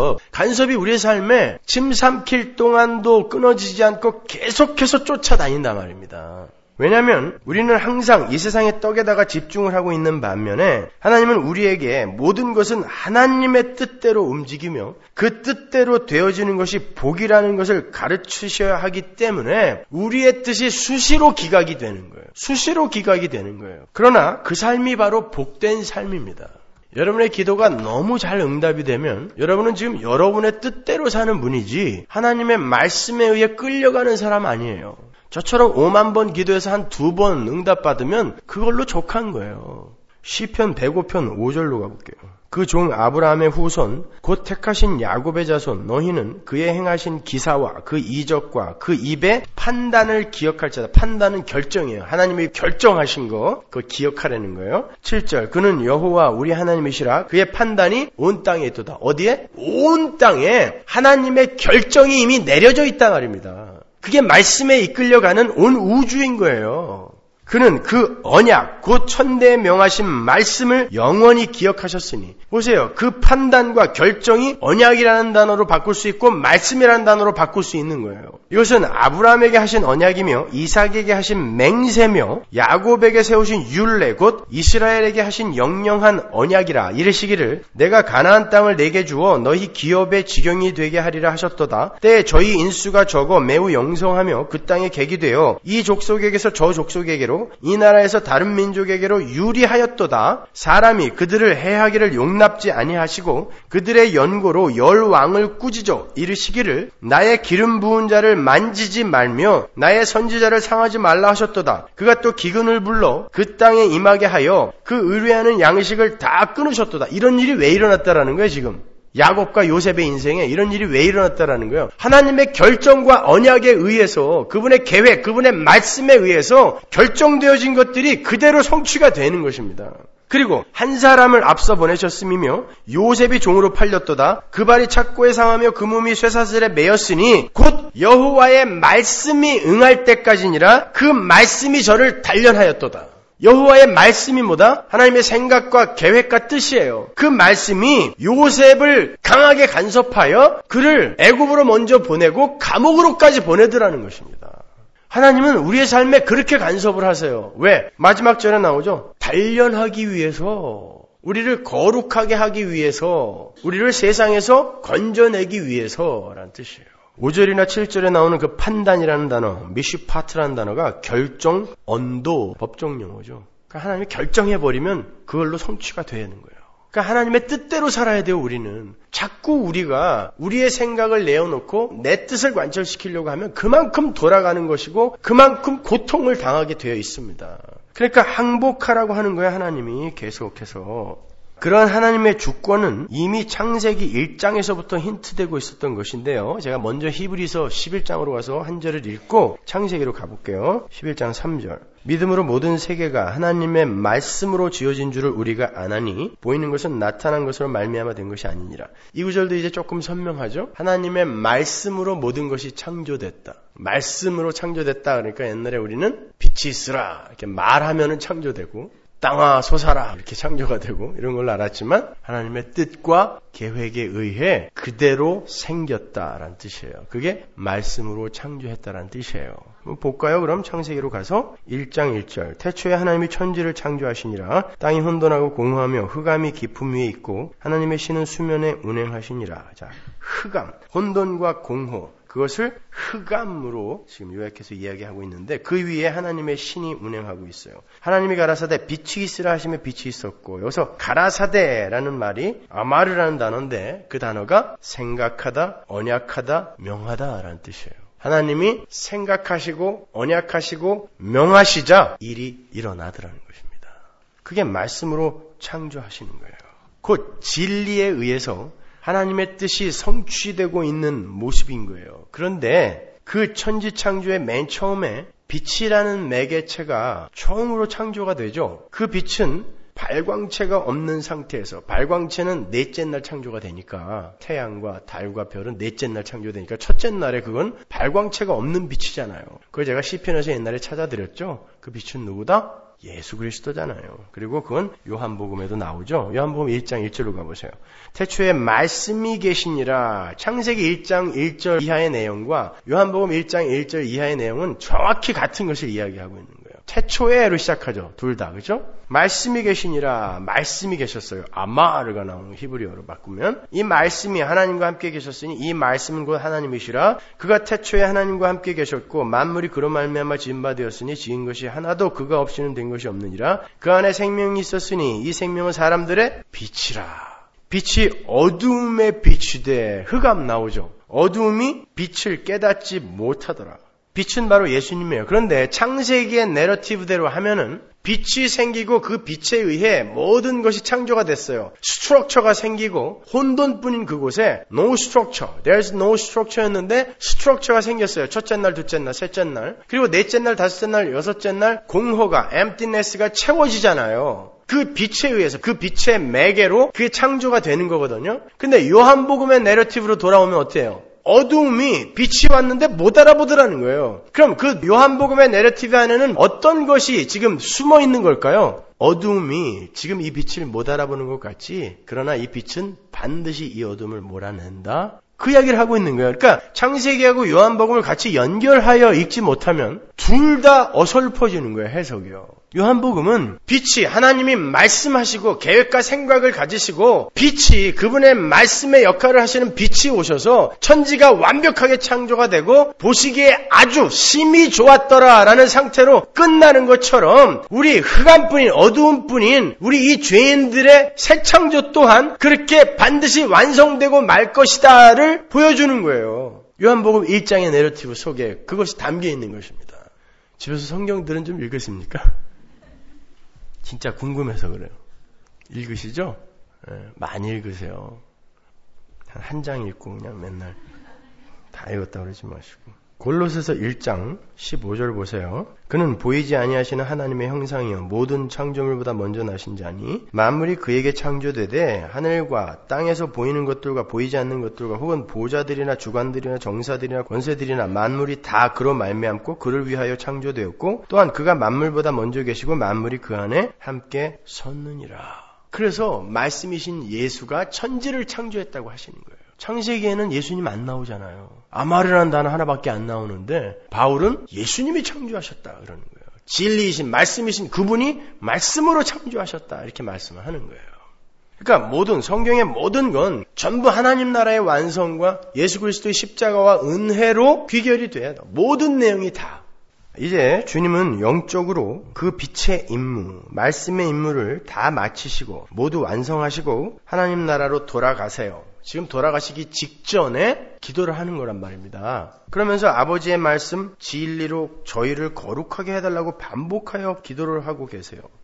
간섭이 우리의 삶에 침 삼킬 동안도 끊어지지 않고 계속해서 쫓아다닌단 말입니다. 왜냐하면 우리는 항상 이 세상의 떡에다가 집중을 하고 있는 반면에 하나님은 우리에게 모든 것은 하나님의 뜻대로 움직이며 그 뜻대로 되어지는 것이 복이라는 것을 가르치셔야 하기 때문에 우리의 뜻이 수시로 기각이 되는 거예요. 수시로 기각이 되는 거예요. 그러나 그 삶이 바로 복된 삶입니다. 여러분의 기도가 너무 잘 응답이 되면 여러분은 지금 여러분의 뜻대로 사는 분이지 하나님의 말씀에 의해 끌려가는 사람 아니에요. 저처럼 5만 번 기도해서 한 2번 응답받으면 그걸로 족한 거예요. 시편 105편 5절로 가볼게요. 그 종 아브라함의 후손 곧 택하신 야곱의 자손 너희는 그의 행하신 기사와 그 이적과 그 입의 판단을 기억할지어다. 판단은 결정이에요. 하나님이 결정하신 거 그거 기억하라는 거예요. 7절 그는 여호와 우리 하나님이시라 그의 판단이 온 땅에 있도다. 어디에? 온 땅에 하나님의 결정이 이미 내려져 있단 말입니다. 그게 말씀에 이끌려가는 온 우주인 거예요. 그는 그 언약, 곧 천대에 명하신 말씀을 영원히 기억하셨으니 보세요. 그 판단과 결정이 언약이라는 단어로 바꿀 수 있고 말씀이라는 단어로 바꿀 수 있는 거예요. 이것은 아브라함에게 하신 언약이며 이삭에게 하신 맹세며 야곱에게 세우신 율례 곧 이스라엘에게 하신 영영한 언약이라 이르시기를 내가 가나안 땅을 내게 주어 너희 기업의 지경이 되게 하리라 하셨도다. 때에 저희 인수가 적어 매우 영성하며 그 땅에 객이 되어 이 족속에게서 저 족속에게로 이 나라에서 다른 민족에게로 유리하였도다. 사람이 그들을 해하기를 용납지 아니하시고 그들의 연고로 열 왕을 꾸짖어 이르시기를 나의 기름 부은 자를 만지지 말며 나의 선지자를 상하지 말라 하셨도다. 그가 또 기근을 불러 그 땅에 임하게 하여 그 의뢰하는 양식을 다 끊으셨도다. 이런 일이 왜 일어났다라는 거예요 지금. 야곱과 요셉의 인생에 이런 일이 왜 일어났다라는 거예요. 하나님의 결정과 언약에 의해서 그분의 계획, 그분의 말씀에 의해서 결정되어진 것들이 그대로 성취가 되는 것입니다. 그리고 한 사람을 앞서 보내셨음이며 요셉이 종으로 팔렸도다. 그 발이 착고에 상하며 그 몸이 쇠사슬에 매였으니 곧 여호와의 말씀이 응할 때까지니라. 그 말씀이 저를 단련하였도다. 여호와의 말씀이 뭐다? 하나님의 생각과 계획과 뜻이에요. 그 말씀이 요셉을 강하게 간섭하여 그를 애굽으로 먼저 보내고 감옥으로까지 보내더라는 것입니다. 하나님은 우리의 삶에 그렇게 간섭을 하세요. 왜? 마지막 절에 나오죠. 단련하기 위해서, 우리를 거룩하게 하기 위해서, 우리를 세상에서 건져내기 위해서라는 뜻이에요. 5절이나 7절에 나오는 그 판단이라는 단어, 미슈파트라는 단어가 결정, 언도, 법정 용어죠. 그러니까 하나님이 결정해버리면 그걸로 성취가 되는 거예요. 그러니까 하나님의 뜻대로 살아야 돼요, 우리는. 자꾸 우리가 우리의 생각을 내어놓고 내 뜻을 관철시키려고 하면 그만큼 돌아가는 것이고 그만큼 고통을 당하게 되어 있습니다. 그러니까 항복하라고 하는 거예요, 하나님이 계속해서. 그런 하나님의 주권은 이미 창세기 1장에서부터 힌트되고 있었던 것인데요. 제가 먼저 히브리서 11장으로 가서 한 절을 읽고 창세기로 가볼게요. 11장 3절. 믿음으로 모든 세계가 하나님의 말씀으로 지어진 줄을 우리가 아나니 보이는 것은 나타난 것으로 말미암아 된 것이 아니니라. 이 구절도 이제 조금 선명하죠. 하나님의 말씀으로 모든 것이 창조됐다. 말씀으로 창조됐다. 그러니까 옛날에 우리는 빛이 있으라 이렇게 말하면은 창조되고 땅아 솟아라 이렇게 창조가 되고 이런 걸 알았지만 하나님의 뜻과 계획에 의해 그대로 생겼다라는 뜻이에요. 그게 말씀으로 창조했다라는 뜻이에요. 볼까요? 그럼 창세기로 가서 1장 1절. 태초에 하나님이 천지를 창조하시니라. 땅이 혼돈하고 공허하며 흑암이 깊음 위에 있고 하나님의 신은 수면에 운행하시니라. 자, 흑암, 혼돈과 공허. 그것을 흑암으로 지금 요약해서 이야기하고 있는데 그 위에 하나님의 신이 운행하고 있어요. 하나님이 가라사대 빛이 있으라 하시며 빛이 있었고 여기서 가라사대라는 말이 아마르라는 단어인데 그 단어가 생각하다, 언약하다, 명하다라는 뜻이에요. 하나님이 생각하시고 언약하시고 명하시자 일이 일어나더라는 것입니다. 그게 말씀으로 창조하시는 거예요. 곧 진리에 의해서 하나님의 뜻이 성취되고 있는 모습인 거예요. 그런데 그 천지창조의 맨 처음에 빛이라는 매개체가 처음으로 창조가 되죠. 그 빛은 발광체가 없는 상태에서 발광체는 넷째 날 창조가 되니까 태양과 달과 별은 넷째 날 창조되니까 첫째 날에 그건 발광체가 없는 빛이잖아요. 그걸 제가 시편에서 옛날에 찾아드렸죠. 그 빛은 누구다? 예수 그리스도잖아요. 그리고 그건 요한복음에도 나오죠. 요한복음 1장 1절로 가보세요. 태초에 말씀이 계시니라. 창세기 1장 1절 이하의 내용과 요한복음 1장 1절 이하의 내용은 정확히 같은 것을 이야기하고 있는 거예요. 태초에로 시작하죠. 둘 다. 그죠? 말씀이 계시니라. 말씀이 계셨어요. 아마르가 나오는 히브리어로 바꾸면 이 말씀이 하나님과 함께 계셨으니 이 말씀은 곧 하나님이시라. 그가 태초에 하나님과 함께 계셨고 만물이 그로 말미암아 지은 바 되었으니 지은 것이 하나도 그가 없이는 된 것이 없느니라. 그 안에 생명이 있었으니 이 생명은 사람들의 빛이라. 빛이 어두움의 빛이 돼. 흑암 나오죠. 어두움이 빛을 깨닫지 못하더라. 빛은 바로 예수님이에요. 그런데 창세기의 내러티브대로 하면은 빛이 생기고 그 빛에 의해 모든 것이 창조가 됐어요. 스트럭처가 생기고 혼돈뿐인 그곳에 no structure, there's no structure였는데 스트럭처가 생겼어요. 첫째 날, 둘째 날, 셋째 날. 그리고 넷째 날, 다섯째 날, 여섯째 날 공허가, emptiness가 채워지잖아요. 그 빛에 의해서, 그 빛의 매개로 그게 창조가 되는 거거든요. 근데 요한복음의 내러티브로 돌아오면 어때요? 어두움이 빛이 왔는데 못 알아보더라는 거예요. 그럼 그 요한복음의 내러티브 안에는 어떤 것이 지금 숨어 있는 걸까요? 어두움이 지금 이 빛을 못 알아보는 것 같지, 그러나 이 빛은 반드시 이 어둠을 몰아낸다. 그 이야기를 하고 있는 거예요. 그러니까 창세기하고 요한복음을 같이 연결하여 읽지 못하면 둘 다 어설퍼지는 거예요. 해석이요. 요한복음은 빛이 하나님이 말씀하시고 계획과 생각을 가지시고 빛이 그분의 말씀의 역할을 하시는 빛이 오셔서 천지가 완벽하게 창조가 되고 보시기에 아주 심히 좋았더라라는 상태로 끝나는 것처럼 우리 흑암뿐인 어두움뿐인 우리 이 죄인들의 새 창조 또한 그렇게 반드시 완성되고 말 것이다를 보여주는 거예요. 요한복음 1장의 내러티브 속에 그것이 담겨 있는 것입니다. 집에서 성경들은 좀 읽으십니까? 진짜 궁금해서 그래요. 읽으시죠? 네, 많이 읽으세요. 한 장 읽고 그냥 맨날 다 읽었다 그러지 마시고. 골로새서 1장 15절 보세요. 그는 보이지 아니하시는 하나님의 형상이요 모든 창조물보다 먼저 나신 자니 만물이 그에게 창조되되 하늘과 땅에서 보이는 것들과 보이지 않는 것들과 혹은 보좌들이나 주관들이나 정사들이나 권세들이나 만물이 다 그로 말미암고 그를 위하여 창조되었고 또한 그가 만물보다 먼저 계시고 만물이 그 안에 함께 섰느니라. 그래서 말씀이신 예수가 천지를 창조했다고 하시는 거예요. 창세기에는 예수님 안 나오잖아요. 아마르라는 단어 하나밖에 안 나오는데 바울은 예수님이 창조하셨다 그러는 거예요. 진리이신 말씀이신 그분이 말씀으로 창조하셨다 이렇게 말씀을 하는 거예요. 그러니까 모든 성경의 모든 건 전부 하나님 나라의 완성과 예수 그리스도의 십자가와 은혜로 귀결이 돼야 돼. 모든 내용이 다. 이제 주님은 영적으로 그 빛의 임무, 말씀의 임무를 다 마치시고 모두 완성하시고 하나님 나라로 돌아가세요. 지금 돌아가시기 직전에 기도를 하는 거란 말입니다. 그러면서 아버지의 말씀 진리로 저희를 거룩하게 해달라고 반복하여 기도를 하고 계세요.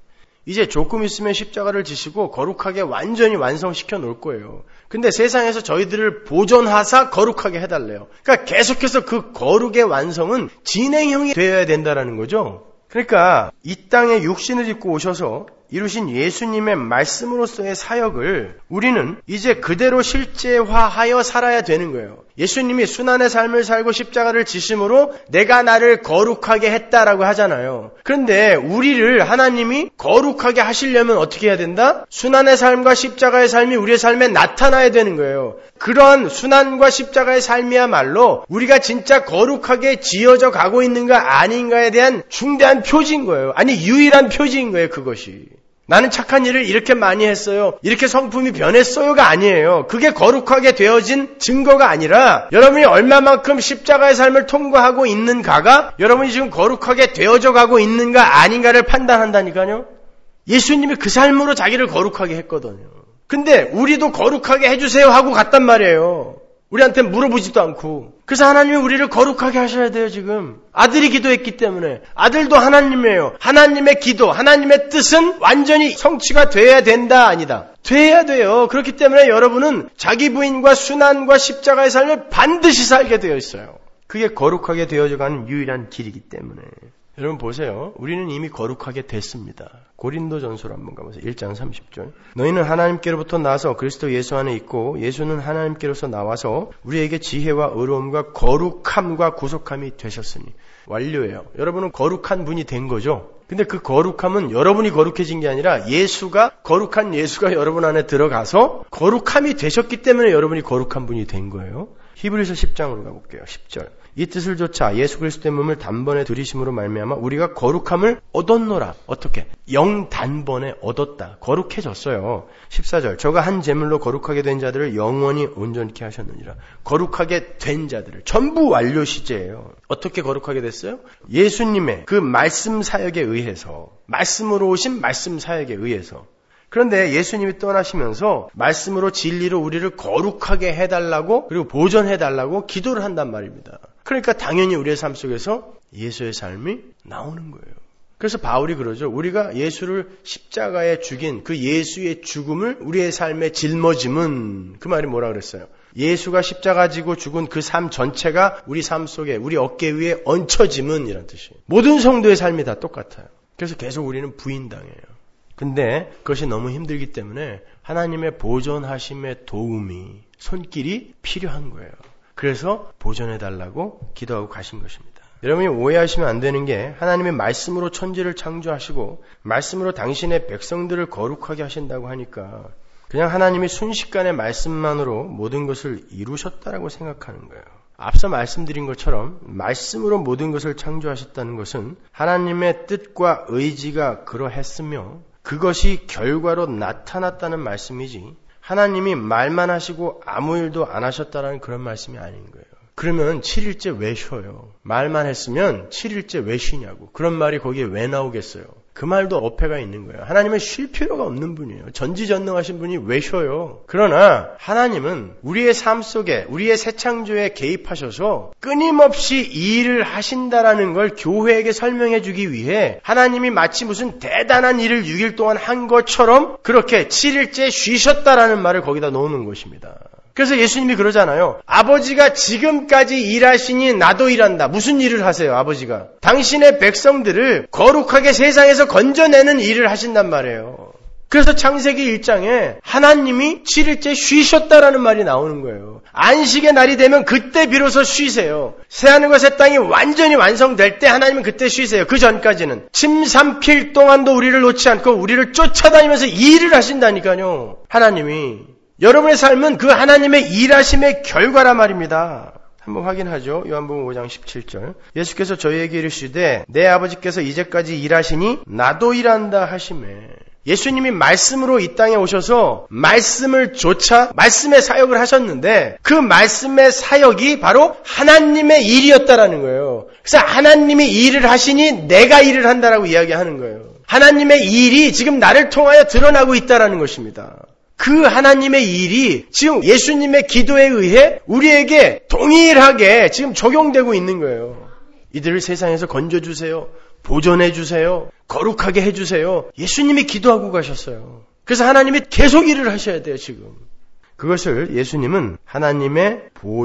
이제 조금 있으면 십자가를 지시고 거룩하게 완전히 완성시켜 놓을 거예요. 근데 세상에서 저희들을 보존하사 거룩하게 해달래요. 그러니까 계속해서 그 거룩의 완성은 진행형이 되어야 된다는 거죠. 그러니까 이 땅에 육신을 입고 오셔서 이루신 예수님의 말씀으로서의 사역을 우리는 이제 그대로 실제화하여 살아야 되는 거예요. 예수님이 순환의 삶을 살고 십자가를 지심으로 내가 나를 거룩하게 했다라고 하잖아요. 그런데 우리를 하나님이 거룩하게 하시려면 어떻게 해야 된다? 순환의 삶과 십자가의 삶이 우리의 삶에 나타나야 되는 거예요. 그러한 순환과 십자가의 삶이야말로 우리가 진짜 거룩하게 지어져 가고 있는가 아닌가에 대한 중대한 표지인 거예요. 아니 유일한 표지인 거예요. 그것이. 나는 착한 일을 이렇게 많이 했어요. 이렇게 성품이 변했어요가 아니에요. 그게 거룩하게 되어진 증거가 아니라 여러분이 얼마만큼 십자가의 삶을 통과하고 있는가가 여러분이 지금 거룩하게 되어져 가고 있는가 아닌가를 판단한다니까요. 예수님이 그 삶으로 자기를 거룩하게 했거든요. 근데 우리도 거룩하게 해주세요 하고 갔단 말이에요. 우리한테 물어보지도 않고. 그래서 하나님이 우리를 거룩하게 하셔야 돼요, 지금. 아들이 기도했기 때문에. 아들도 하나님이에요. 하나님의 기도, 하나님의 뜻은 완전히 성취가 돼야 된다, 아니다. 돼야 돼요. 그렇기 때문에 여러분은 자기 부인과 순환과 십자가의 삶을 반드시 살게 되어 있어요. 그게 거룩하게 되어져가는 유일한 길이기 때문에. 여러분 보세요. 우리는 이미 거룩하게 됐습니다. 고린도전서로 한번 가보세요. 1장 30절. 너희는 하나님께로부터 나서 그리스도 예수 안에 있고 예수는 하나님께로서 나와서 우리에게 지혜와 의로움과 거룩함과 구속함이 되셨으니. 완료예요. 여러분은 거룩한 분이 된 거죠. 근데 그 거룩함은 여러분이 거룩해진 게 아니라 예수가, 거룩한 예수가 여러분 안에 들어가서 거룩함이 되셨기 때문에 여러분이 거룩한 분이 된 거예요. 히브리서 10장으로 가볼게요. 10절. 이 뜻을 조차 예수 그리스도의 몸을 단번에 들이심으로 말미암아 우리가 거룩함을 얻었노라. 어떻게? 영단번에 얻었다. 거룩해졌어요. 14절. 저가 한 제물로 거룩하게 된 자들을 영원히 온전케 하셨느니라. 거룩하게 된 자들을. 전부 완료 시제예요. 어떻게 거룩하게 됐어요? 예수님의 그 말씀 사역에 의해서, 말씀으로 오신 말씀 사역에 의해서. 그런데 예수님이 떠나시면서 말씀으로 진리로 우리를 거룩하게 해달라고 그리고 보존해달라고 기도를 한단 말입니다. 그러니까 당연히 우리의 삶 속에서 예수의 삶이 나오는 거예요. 그래서 바울이 그러죠. 우리가 예수를 십자가에 죽인 그 예수의 죽음을 우리의 삶에 짊어짐은, 그 말이 뭐라 그랬어요? 예수가 십자가 지고 죽은 그 삶 전체가 우리 삶 속에, 우리 어깨 위에 얹혀짐은 이란 뜻이에요. 모든 성도의 삶이 다 똑같아요. 그래서 계속 우리는 부인당해요. 근데 그것이 너무 힘들기 때문에 하나님의 보존하심의 도움이, 손길이 필요한 거예요. 그래서 보존해달라고 기도하고 가신 것입니다. 여러분이 오해하시면 안 되는 게 하나님의 말씀으로 천지를 창조하시고 말씀으로 당신의 백성들을 거룩하게 하신다고 하니까 그냥 하나님이 순식간에 말씀만으로 모든 것을 이루셨다라고 생각하는 거예요. 앞서 말씀드린 것처럼 말씀으로 모든 것을 창조하셨다는 것은 하나님의 뜻과 의지가 그러했으며 그것이 결과로 나타났다는 말씀이지 하나님이 말만 하시고 아무 일도 안 하셨다라는 그런 말씀이 아닌 거예요. 그러면 7일째 왜 쉬어요? 말만 했으면 7일째 왜 쉬냐고. 그런 말이 거기에 왜 나오겠어요? 그 말도 어폐가 있는 거예요. 하나님은 쉴 필요가 없는 분이에요. 전지전능하신 분이 왜 쉬어요? 그러나 하나님은 우리의 삶 속에 우리의 새 창조에 개입하셔서 끊임없이 이 일을 하신다라는 걸 교회에게 설명해 주기 위해 하나님이 마치 무슨 대단한 일을 6일 동안 한 것처럼 그렇게 7일째 쉬셨다라는 말을 거기다 놓는 것입니다. 그래서 예수님이 그러잖아요. 아버지가 지금까지 일하시니 나도 일한다. 무슨 일을 하세요, 아버지가? 당신의 백성들을 거룩하게 세상에서 건져내는 일을 하신단 말이에요. 그래서 창세기 1장에 하나님이 7일째 쉬셨다라는 말이 나오는 거예요. 안식의 날이 되면 그때 비로소 쉬세요. 새하늘과 새 땅이 완전히 완성될 때 하나님은 그때 쉬세요. 그 전까지는 침삼킬 동안도 우리를 놓지 않고 우리를 쫓아다니면서 일을 하신다니까요. 하나님이. 여러분의 삶은 그 하나님의 일하심의 결과라 말입니다. 한번 확인하죠. 요한복음 5장 17절. 예수께서 저희에게 이르시되 내 아버지께서 이제까지 일하시니 나도 일한다 하시매. 예수님이 말씀으로 이 땅에 오셔서 말씀을 조차 말씀의 사역을 하셨는데 그 말씀의 사역이 바로 하나님의 일이었다라는 거예요. 그래서 하나님이 일을 하시니 내가 일을 한다라고 이야기하는 거예요. 하나님의 일이 지금 나를 통하여 드러나고 있다라는 것입니다. 그 하나님의 일이 지금 예수님의 기도에 의해 우리에게 동일하게 지금 적용되고 있는 거예요. 이들을 세상에서 건져주세요. 보존해 주세요. 거룩하게 해 주세요. 예수님이 기도하고 가셨어요. 그래서 하나님이 계속 일을 하셔야 돼요, 지금. 그것을 예수님은 하나님의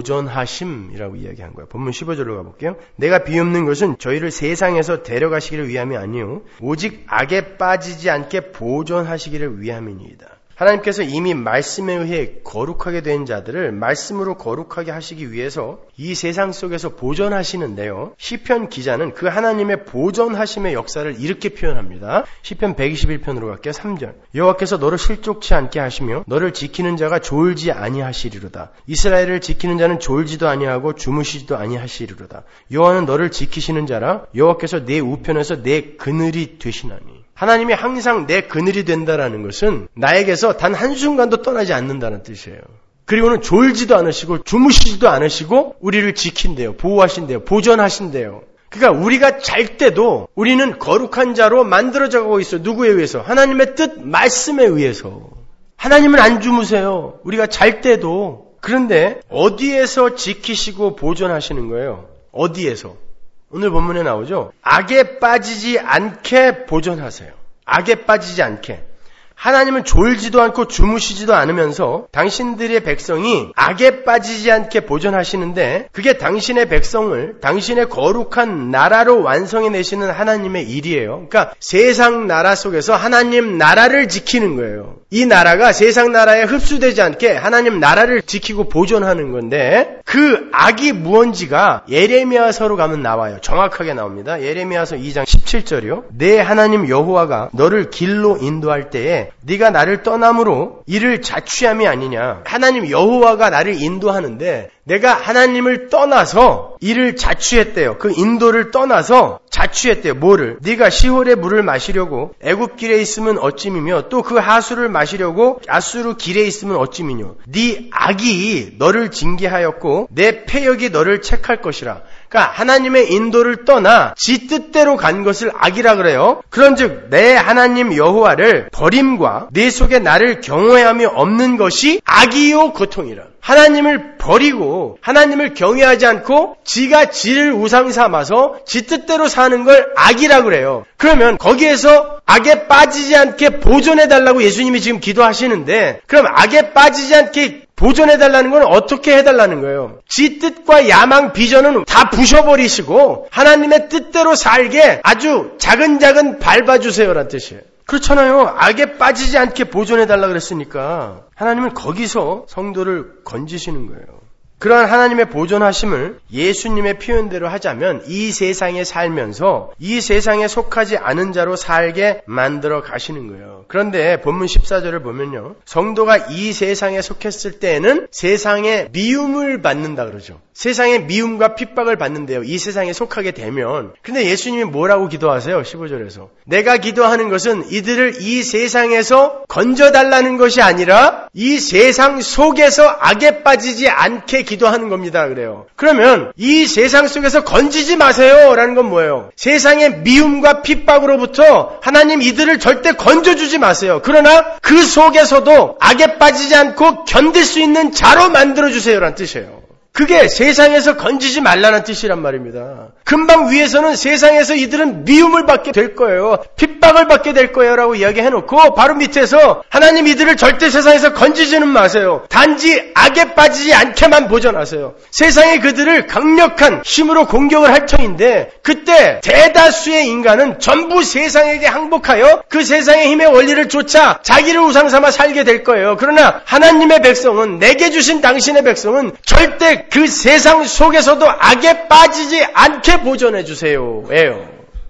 보존하심이라고 이야기한 거예요. 본문 15절로 가볼게요. 내가 비옵는 것은 저희를 세상에서 데려가시기를 위함이 아니요 오직 악에 빠지지 않게 보존하시기를 위함이니이다. 하나님께서 이미 말씀에 의해 거룩하게 된 자들을 말씀으로 거룩하게 하시기 위해서 이 세상 속에서 보존하시는데요. 시편 기자는 그 하나님의 보존하심의 역사를 이렇게 표현합니다. 시편 121편으로 갈게요. 3절. 여호와께서 너를 실족치 않게 하시며 너를 지키는 자가 졸지 아니하시리로다. 이스라엘을 지키는 자는 졸지도 아니하고 주무시지도 아니하시리로다. 여호와는 너를 지키시는 자라. 여호와께서 내 우편에서 내 그늘이 되시나니. 하나님이 항상 내 그늘이 된다라는 것은 나에게서 단 한순간도 떠나지 않는다는 뜻이에요. 그리고는 졸지도 않으시고 주무시지도 않으시고 우리를 지킨대요. 보호하신대요. 보존하신대요. 그러니까 우리가 잘 때도 우리는 거룩한 자로 만들어져 가고 있어요. 누구에 의해서? 하나님의 뜻, 말씀에 의해서. 하나님은 안 주무세요. 우리가 잘 때도. 그런데 어디에서 지키시고 보존하시는 거예요? 어디에서? 오늘 본문에 나오죠. 악에 빠지지 않게 보존하세요. 악에 빠지지 않게. 하나님은 졸지도 않고 주무시지도 않으면서 당신들의 백성이 악에 빠지지 않게 보존하시는데 그게 당신의 백성을 당신의 거룩한 나라로 완성해내시는 하나님의 일이에요. 그러니까 세상 나라 속에서 하나님 나라를 지키는 거예요. 이 나라가 세상 나라에 흡수되지 않게 하나님 나라를 지키고 보존하는 건데 그 악이 무언지가 예레미야서로 가면 나와요. 정확하게 나옵니다. 예레미야서 2장 17절이요. 내 하나님 여호와가 너를 길로 인도할 때에 네가 나를 떠남으로 이를 자취함이 아니냐. 하나님 여호와가 나를 인도하는데 내가 하나님을 떠나서 이를 자취했대요. 그 인도를 떠나서 자취했대요. 뭐를? 네가 시홀의 물을 마시려고 애굽 길에 있으면 어찌미며 또 그 하수를 마시려고 아수르 길에 있으면 어찌미뇨. 네 악이 너를 징계하였고 내 패역이 너를 책할 것이라. 그러니까 하나님의 인도를 떠나 지 뜻대로 간 것을 악이라 그래요. 그런즉 내 하나님 여호와를 버림과 내 속에 나를 경외함이 없는 것이 악이요 고통이라. 하나님을 버리고 하나님을 경외하지 않고 지가 지를 우상 삼아서 지 뜻대로 사는 걸 악이라 그래요. 그러면 거기에서 악에 빠지지 않게 보존해달라고 예수님이 지금 기도하시는데 그럼 악에 빠지지 않게 보존해달라는 건 어떻게 해달라는 거예요? 지 뜻과 야망 비전은 다 부셔버리시고 하나님의 뜻대로 살게 아주 자근자근 밟아주세요라는 뜻이에요. 그렇잖아요. 악에 빠지지 않게 보존해달라 그랬으니까 하나님은 거기서 성도를 건지시는 거예요. 그러한 하나님의 보존하심을 예수님의 표현대로 하자면 이 세상에 살면서 이 세상에 속하지 않은 자로 살게 만들어 가시는 거예요. 그런데 본문 14절을 보면요. 성도가 이 세상에 속했을 때에는 세상의 미움을 받는다 그러죠. 세상의 미움과 핍박을 받는데요. 이 세상에 속하게 되면. 근데 예수님이 뭐라고 기도하세요? 15절에서. 내가 기도하는 것은 이들을 이 세상에서 건져달라는 것이 아니라 이 세상 속에서 악에 빠지지 않게 기도하는 겁니다. 그래요. 그러면 이 세상 속에서 건지지 마세요. 라는 건 뭐예요? 세상의 미움과 핍박으로부터 하나님 이들을 절대 건져주지 마세요. 그러나 그 속에서도 악에 빠지지 않고 견딜 수 있는 자로 만들어주세요. 라는 뜻이에요. 그게 세상에서 건지지 말라는 뜻이란 말입니다. 금방 위에서는 세상에서 이들은 미움을 받게 될 거예요. 핍박을 받게 될 거예요. 라고 이야기해놓고 바로 밑에서 하나님 이들을 절대 세상에서 건지지는 마세요. 단지 악에 빠지지 않게만 보존하세요. 세상이 그들을 강력한 힘으로 공격을 할 터인데 그때 대다수의 인간은 전부 세상에게 항복하여 그 세상의 힘의 원리를 쫓아 자기를 우상 삼아 살게 될 거예요. 그러나 하나님의 백성은 내게 주신 당신의 백성은 절대 그 세상 속에서도 악에 빠지지 않게 보존해 주세요. 왜요?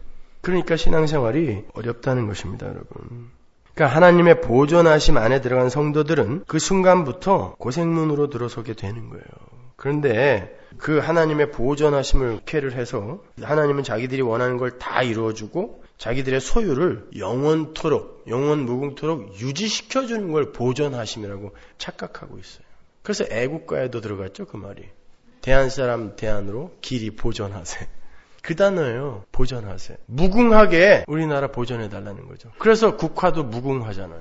그러니까 신앙생활이 어렵다는 것입니다, 여러분. 그러니까 하나님의 보존하심 안에 들어간 성도들은 그 순간부터 고생문으로 들어서게 되는 거예요. 그런데 그 하나님의 보존하심을 캐를 해서 하나님은 자기들이 원하는 걸 다 이루어주고 자기들의 소유를 영원토록, 영원 무궁토록 유지시켜주는 걸 보존하심이라고 착각하고 있어요. 그래서 애국가에도 들어갔죠, 그 말이. 대한 사람 대안으로 길이 보존하세. 그 단어예요. 보존하세. 무궁하게 우리나라 보존해달라는 거죠. 그래서 국화도 무궁화잖아요.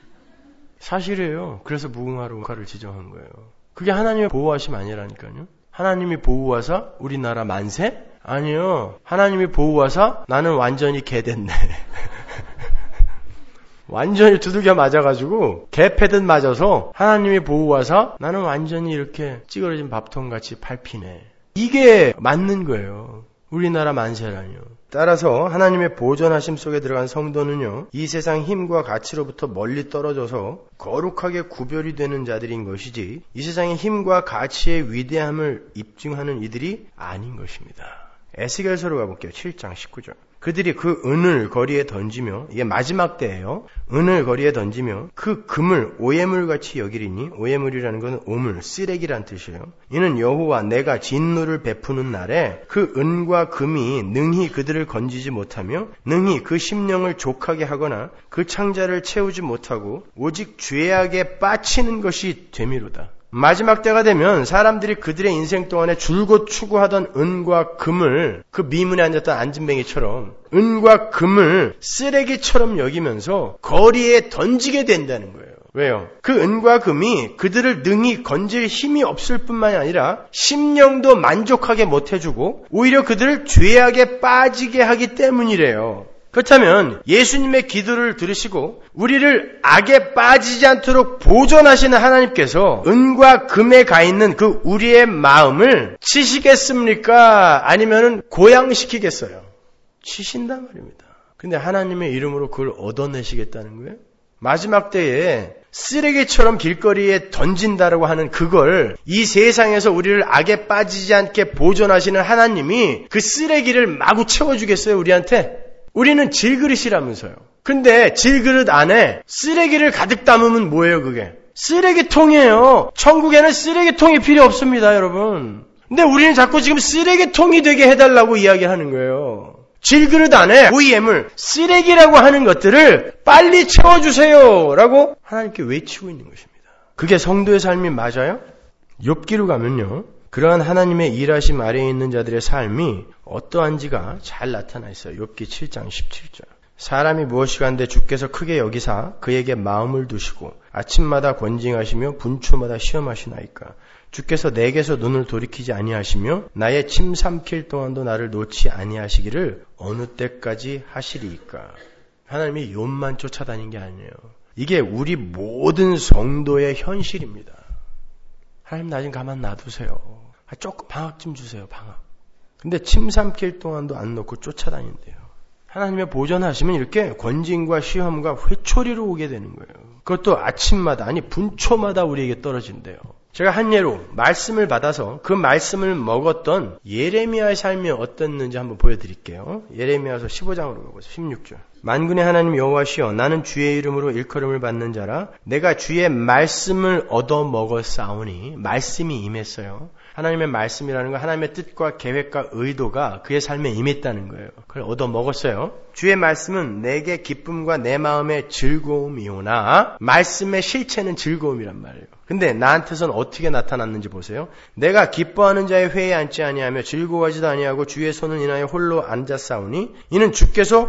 사실이에요. 그래서 무궁화로 국화를 지정한 거예요. 그게 하나님의 보호하심 아니라니까요. 하나님이 보호하사 우리나라 만세? 아니요. 하나님이 보호하사 나는 완전히 개 됐네. 완전히 두들겨 맞아가지고 개 패듯 맞아서 하나님이 보호하사 나는 완전히 이렇게 찌그러진 밥통같이 밟히네. 이게 맞는 거예요. 우리나라 만세라뇨. 따라서 하나님의 보존하심 속에 들어간 성도는요, 이 세상 힘과 가치로부터 멀리 떨어져서 거룩하게 구별이 되는 자들인 것이지 이 세상의 힘과 가치의 위대함을 입증하는 이들이 아닌 것입니다. 에스겔서로 가볼게요. 7장 19절. 그들이 그 은을 거리에 던지며, 이게 마지막 때예요. 은을 거리에 던지며 그 금을 오예물같이 여기리니, 오예물이라는 것은 오물, 쓰레기란 뜻이에요. 이는 여호와 내가 진노를 베푸는 날에 그 은과 금이 능히 그들을 건지지 못하며 능히 그 심령을 족하게 하거나 그 창자를 채우지 못하고 오직 죄악에 빠치는 것이 되미로다. 마지막 때가 되면 사람들이 그들의 인생 동안에 줄곧 추구하던 은과 금을, 그 미문에 앉았던 안진뱅이처럼 은과 금을 쓰레기처럼 여기면서 거리에 던지게 된다는 거예요. 왜요? 그 은과 금이 그들을 능히 건질 힘이 없을 뿐만이 아니라 심령도 만족하게 못해주고 오히려 그들을 죄악에 빠지게 하기 때문이래요. 그렇다면 예수님의 기도를 들으시고 우리를 악에 빠지지 않도록 보존하시는 하나님께서 은과 금에 가 있는 그 우리의 마음을 치시겠습니까? 아니면은 고양시키겠어요? 치신단 말입니다. 근데 하나님의 이름으로 그걸 얻어내시겠다는 거예요? 마지막 때에 쓰레기처럼 길거리에 던진다라고 하는 그걸 이 세상에서 우리를 악에 빠지지 않게 보존하시는 하나님이 그 쓰레기를 마구 채워주겠어요, 우리한테? 우리는 질그릇이라면서요. 근데 질그릇 안에 쓰레기를 가득 담으면 뭐예요, 그게? 쓰레기통이에요. 천국에는 쓰레기통이 필요 없습니다, 여러분. 근데 우리는 자꾸 지금 쓰레기통이 되게 해달라고 이야기하는 거예요. 질그릇 안에 오예물, 쓰레기라고 하는 것들을 빨리 채워주세요 라고 하나님께 외치고 있는 것입니다. 그게 성도의 삶이 맞아요? 욥기로 가면요, 그러한 하나님의 일하심 아래에 있는 자들의 삶이 어떠한지가 잘 나타나 있어요. 욥기 7장 17절. 사람이 무엇이간데 주께서 크게 여기사 그에게 마음을 두시고 아침마다 권징하시며 분초마다 시험하시나이까. 주께서 내게서 눈을 돌이키지 아니하시며 나의 침 삼킬 동안도 나를 놓지 아니하시기를 어느 때까지 하시리이까. 하나님이 욥만 쫓아다닌 게 아니에요. 이게 우리 모든 성도의 현실입니다. 하나님 나 좀 가만 놔두세요. 조금 방학 좀 주세요. 방학. 근데 침 삼킬 동안도 안 놓고 쫓아다닌대요. 하나님의 보존하시면 이렇게 권징과 시험과 회초리로 오게 되는 거예요. 그것도 아침마다, 아니 분초마다 우리에게 떨어진대요. 제가 한 예로 말씀을 받아서 그 말씀을 먹었던 예레미야의 삶이 어땠는지 한번 보여드릴게요. 예레미야서 15장으로 가보세요. 16절. 만군의 하나님 여호와시여, 나는 주의 이름으로 일컬음을 받는 자라. 내가 주의 말씀을 얻어 먹었사오니. 말씀이 임했어요. 하나님의 말씀이라는 건 하나님의 뜻과 계획과 의도가 그의 삶에 임했다는 거예요. 그걸 얻어 먹었어요. 주의 말씀은 내게 기쁨과 내 마음의 즐거움이오나, 말씀의 실체는 즐거움이란 말이에요. 근데 나한테선 어떻게 나타났는지 보세요. 내가 기뻐하는 자의 회에 앉지 아니하며 즐거워하지도 아니하고 주의 손을 인하여 홀로 앉았사오니 이는 주께서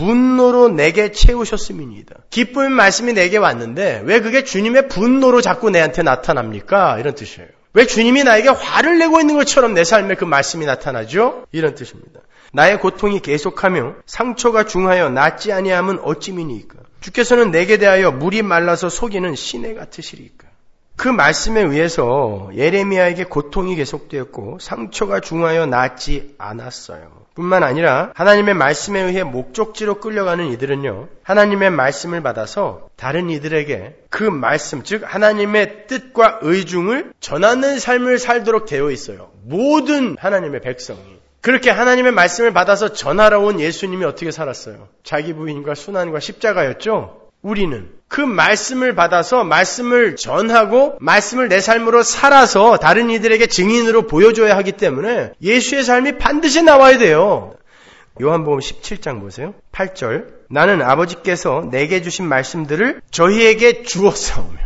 분노로 내게 채우셨음이니이다. 기쁨의 말씀이 내게 왔는데 왜 그게 주님의 분노로 자꾸 내한테 나타납니까? 이런 뜻이에요. 왜 주님이 나에게 화를 내고 있는 것처럼 내 삶에 그 말씀이 나타나죠? 이런 뜻입니다. 나의 고통이 계속하며 상처가 중하여 낫지 아니함은 어찌미니이까. 주께서는 내게 대하여 물이 말라서 속이는 시내 같으시리이까. 그 말씀에 의해서 예레미야에게 고통이 계속되었고 상처가 중하여 낫지 않았어요. 뿐만 아니라 하나님의 말씀에 의해 목적지로 끌려가는 이들은요, 하나님의 말씀을 받아서 다른 이들에게 그 말씀, 즉 하나님의 뜻과 의중을 전하는 삶을 살도록 되어 있어요. 모든 하나님의 백성이. 그렇게 하나님의 말씀을 받아서 전하러 온 예수님이 어떻게 살았어요? 자기 부인과 순환과 십자가였죠? 우리는 그 말씀을 받아서 말씀을 전하고 말씀을 내 삶으로 살아서 다른 이들에게 증인으로 보여줘야 하기 때문에 예수의 삶이 반드시 나와야 돼요. 요한복음 17장 보세요. 8절. 나는 아버지께서 내게 주신 말씀들을 저희에게 주었사오며.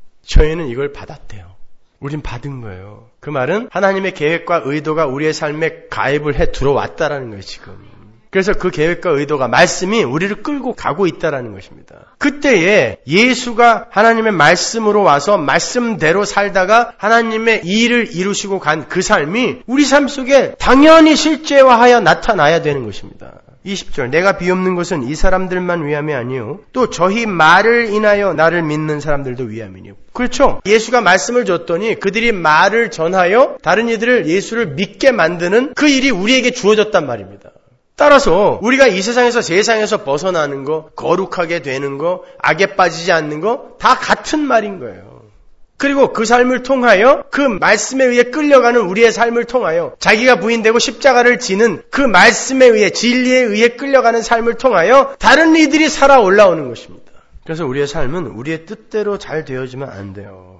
저희는 이걸 받았대요. 우린 받은 거예요. 그 말은 하나님의 계획과 의도가 우리의 삶에 가입을 해 들어왔다라는 거예요, 지금. 그래서 그 계획과 의도가 말씀이 우리를 끌고 가고 있다라는 것입니다. 그때에 예수가 하나님의 말씀으로 와서 말씀대로 살다가 하나님의 일을 이루시고 간 그 삶이 우리 삶 속에 당연히 실제화하여 나타나야 되는 것입니다. 20절 내가 비옵는 것은 이 사람들만 위함이 아니요 또 저희 말을 인하여 나를 믿는 사람들도 위함이니요. 그렇죠. 예수가 말씀을 줬더니 그들이 말을 전하여 다른 이들을 예수를 믿게 만드는 그 일이 우리에게 주어졌단 말입니다. 따라서 우리가 이 세상에서 벗어나는 거, 거룩하게 되는 거, 악에 빠지지 않는 거 다 같은 말인 거예요. 그리고 그 삶을 통하여 그 말씀에 의해 끌려가는 우리의 삶을 통하여 자기가 부인되고 십자가를 지는 그 말씀에 의해 진리에 의해 끌려가는 삶을 통하여 다른 이들이 살아 올라오는 것입니다. 그래서 우리의 삶은 우리의 뜻대로 잘 되어지면 안 돼요.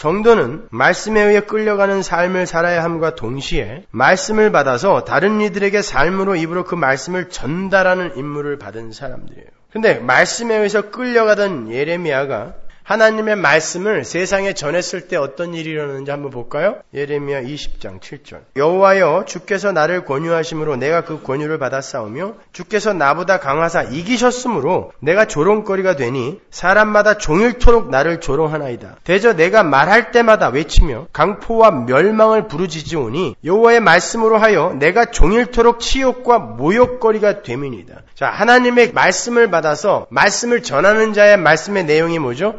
성도는 말씀에 의해 끌려가는 삶을 살아야 함과 동시에 말씀을 받아서 다른 이들에게 삶으로 입으로 그 말씀을 전달하는 임무를 받은 사람들이에요. 근데 말씀에 의해서 끌려가던 예레미야가 하나님의 말씀을 세상에 전했을 때 어떤 일이 일어났는지 한번 볼까요? 예레미야 20장 7절 여호와여 주께서 나를 권유하심으로 내가 그 권유를 받았사오며 주께서 나보다 강하사 이기셨으므로 내가 조롱거리가 되니 사람마다 종일토록 나를 조롱하나이다. 대저 내가 말할 때마다 외치며 강포와 멸망을 부르짖으오니 여호와의 말씀으로 하여 내가 종일토록 치욕과 모욕거리가 됨이니이다. 자, 하나님의 말씀을 받아서 말씀을 전하는 자의 말씀의 내용이 뭐죠?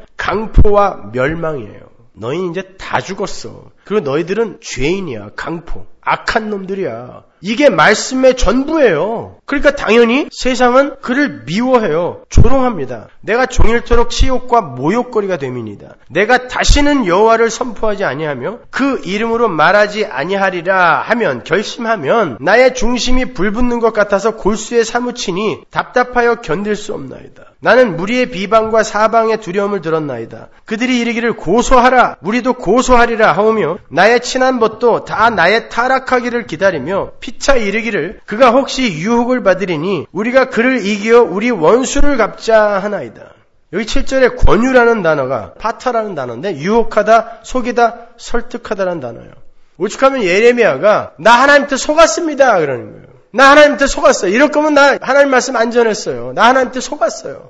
강포와 멸망이에요. 너희 이제 다 죽었어. 그리고 너희들은 죄인이야. 강포. 악한 놈들이야. 이게 말씀의 전부예요. 그러니까 당연히 세상은 그를 미워해요. 조롱합니다. 내가 종일토록 치욕과 모욕거리가 됨이니이다. 내가 다시는 여호와를 선포하지 아니하며 그 이름으로 말하지 아니하리라 하면 결심하면 나의 중심이 불붙는 것 같아서 골수에 사무치니 답답하여 견딜 수 없나이다. 나는 무리의 비방과 사방의 두려움을 들었나이다. 그들이 이르기를 고소하라 우리도 고소하리라 하오며 나의 친한 벗도 다 나의 타락하기를 기다리며 피차 이르기를 그가 혹시 유혹을 받으리니 우리가 그를 이기어 우리 원수를 갚자 하나이다. 여기 7절에 권유라는 단어가 파타라는 단어인데 유혹하다, 속이다, 설득하다라는 단어예요. 오죽하면 예레미야가 나 하나님한테 속았습니다 그러는 거예요. 나 하나님한테 속았어요. 이럴 거면 나 하나님 말씀 안 전했어요. 나 하나님한테 속았어요.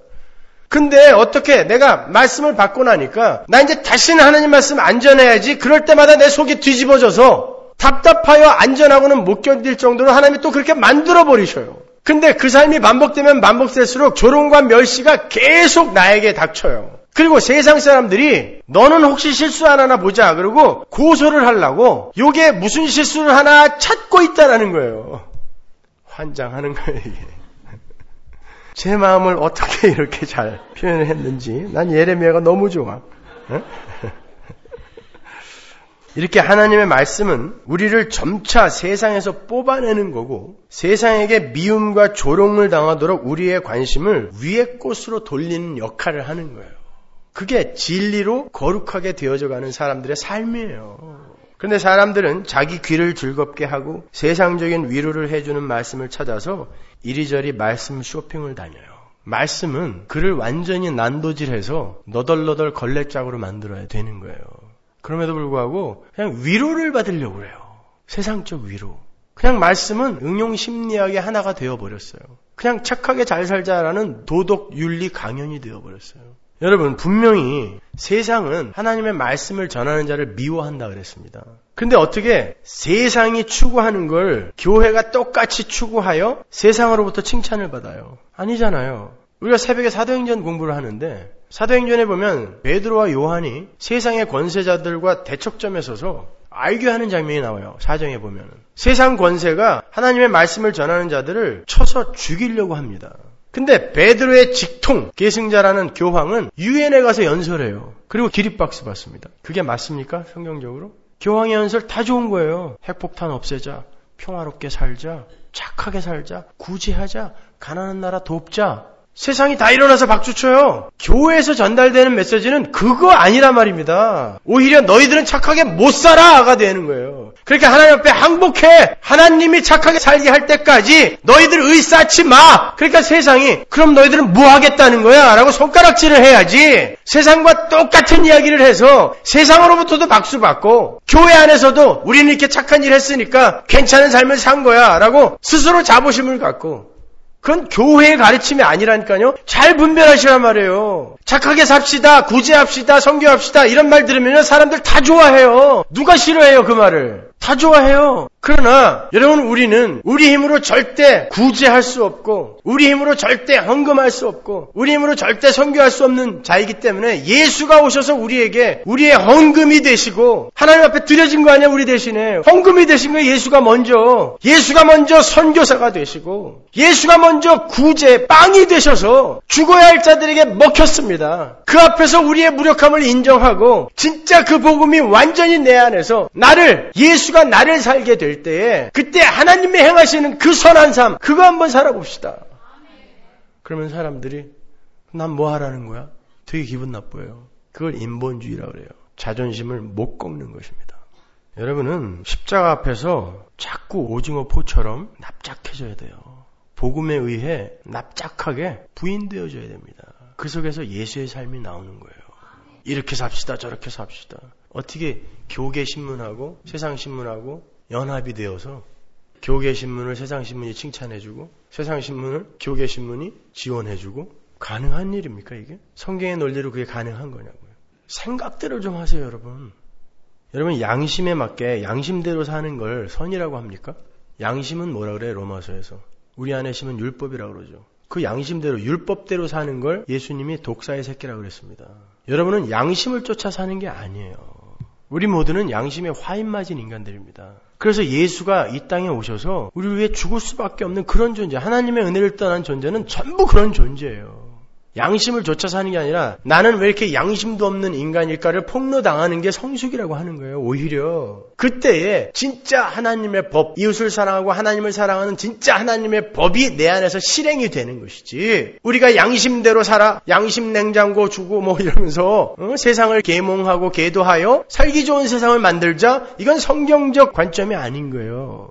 근데 어떻게 내가 말씀을 받고 나니까 나 이제 다시는 하나님 말씀 안 전해야지. 그럴 때마다 내 속이 뒤집어져서 답답하여 안전하고는 못 견딜 정도로 하나님이 또 그렇게 만들어버리셔요. 근데 그 삶이 반복되면 반복될수록 조롱과 멸시가 계속 나에게 닥쳐요. 그리고 세상 사람들이 너는 혹시 실수 안 하나 보자 그러고 고소를 하려고 요게 무슨 실수를 하나 찾고 있다라는 거예요. 환장하는 거예요 이게. 제 마음을 어떻게 이렇게 잘 표현을 했는지 난 예레미야가 너무 좋아. 이렇게 하나님의 말씀은 우리를 점차 세상에서 뽑아내는 거고 세상에게 미움과 조롱을 당하도록 우리의 관심을 위의 곳으로 돌리는 역할을 하는 거예요. 그게 진리로 거룩하게 되어져 가는 사람들의 삶이에요. 그런데 사람들은 자기 귀를 즐겁게 하고 세상적인 위로를 해주는 말씀을 찾아서 이리저리 말씀 쇼핑을 다녀요. 말씀은 그를 완전히 난도질해서 너덜너덜 걸레짝으로 만들어야 되는 거예요. 그럼에도 불구하고 그냥 위로를 받으려고 그래요. 세상적 위로. 그냥 말씀은 응용심리학의 하나가 되어버렸어요. 그냥 착하게 잘 살자라는 도덕윤리 강연이 되어버렸어요. 여러분 분명히 세상은 하나님의 말씀을 전하는 자를 미워한다 그랬습니다. 근데 어떻게 세상이 추구하는 걸 교회가 똑같이 추구하여 세상으로부터 칭찬을 받아요? 아니잖아요. 우리가 새벽에 사도행전 공부를 하는데 사도행전에 보면 베드로와 요한이 세상의 권세자들과 대척점에 서서 알교하는 장면이 나와요. 사정에 보면 세상 권세가 하나님의 말씀을 전하는 자들을 쳐서 죽이려고 합니다. 근데 베드로의 직통 계승자라는 교황은 유엔에 가서 연설해요. 그리고 기립박수 받습니다. 그게 맞습니까? 성경적으로? 교황의 연설 다 좋은 거예요. 핵폭탄 없애자, 평화롭게 살자, 착하게 살자, 구제하자, 가난한 나라 돕자. 세상이 다 일어나서 박수쳐요. 교회에서 전달되는 메시지는 그거 아니란 말입니다. 오히려 너희들은 착하게 못 살아가 되는 거예요. 그러니까 하나님 앞에 항복해. 하나님이 착하게 살게 할 때까지 너희들 의쌓지 마. 그러니까 세상이 그럼 너희들은 뭐 하겠다는 거야? 라고 손가락질을 해야지. 세상과 똑같은 이야기를 해서 세상으로부터도 박수 받고 교회 안에서도 우리는 이렇게 착한 일 했으니까 괜찮은 삶을 산 거야 라고 스스로 자부심을 갖고 그건 교회의 가르침이 아니라니까요. 잘 분별하시란 말이에요. 착하게 삽시다, 구제합시다, 선교합시다 이런 말 들으면 사람들 다 좋아해요. 누가 싫어해요 그 말을. 다 좋아해요. 그러나 여러분 우리는 우리 힘으로 절대 구제할 수 없고 우리 힘으로 절대 헌금할 수 없고 우리 힘으로 절대 선교할 수 없는 자이기 때문에 예수가 오셔서 우리에게 우리의 헌금이 되시고 하나님 앞에 드려진 거 아니야 우리 대신에. 헌금이 되신 거예요. 예수가 먼저 선교사가 되시고 예수가 먼저 구제 빵이 되셔서 죽어야 할 자들에게 먹혔습니다. 그 앞에서 우리의 무력함을 인정하고 진짜 그 복음이 완전히 내 안에서 예수가 나를 살게 될 때에 그때 하나님이 행하시는 그 선한 삶 그거 한번 살아봅시다. 그러면 사람들이 난 뭐 하라는 거야? 되게 기분 나빠요. 그걸 인본주의라고 그래요. 자존심을 못 꺾는 것입니다. 여러분은 십자가 앞에서 자꾸 오징어 포처럼 납작해져야 돼요. 복음에 의해 납작하게 부인되어져야 됩니다. 그 속에서 예수의 삶이 나오는 거예요. 이렇게 삽시다 저렇게 삽시다. 어떻게 교계신문하고 세상신문하고 연합이 되어서 교계신문을 세상신문이 칭찬해주고 세상신문을 교계신문이 지원해주고 가능한 일입니까 이게? 성경의 논리로 그게 가능한 거냐고요. 생각대로 좀 하세요 여러분. 여러분 양심에 맞게 양심대로 사는 걸 선이라고 합니까? 양심은 뭐라 그래요 로마서에서? 우리 안에 심은 율법이라고 그러죠. 그 양심대로 율법대로 사는 걸 예수님이 독사의 새끼라고 그랬습니다. 여러분은 양심을 쫓아 사는 게 아니에요. 우리 모두는 양심에 화인 맞은 인간들입니다. 그래서 예수가 이 땅에 오셔서 우리를 위해 죽을 수밖에 없는 그런 존재, 하나님의 은혜를 떠난 존재는 전부 그런 존재예요. 양심을 쫓아 사는 게 아니라 나는 왜 이렇게 양심도 없는 인간일까를 폭로당하는 게 성숙이라고 하는 거예요. 오히려 그때에 진짜 하나님의 법, 이웃을 사랑하고 하나님을 사랑하는 진짜 하나님의 법이 내 안에서 실행이 되는 것이지 우리가 양심대로 살아 양심 냉장고 주고 뭐 이러면서 세상을 계몽하고 계도하여 살기 좋은 세상을 만들자 이건 성경적 관점이 아닌 거예요.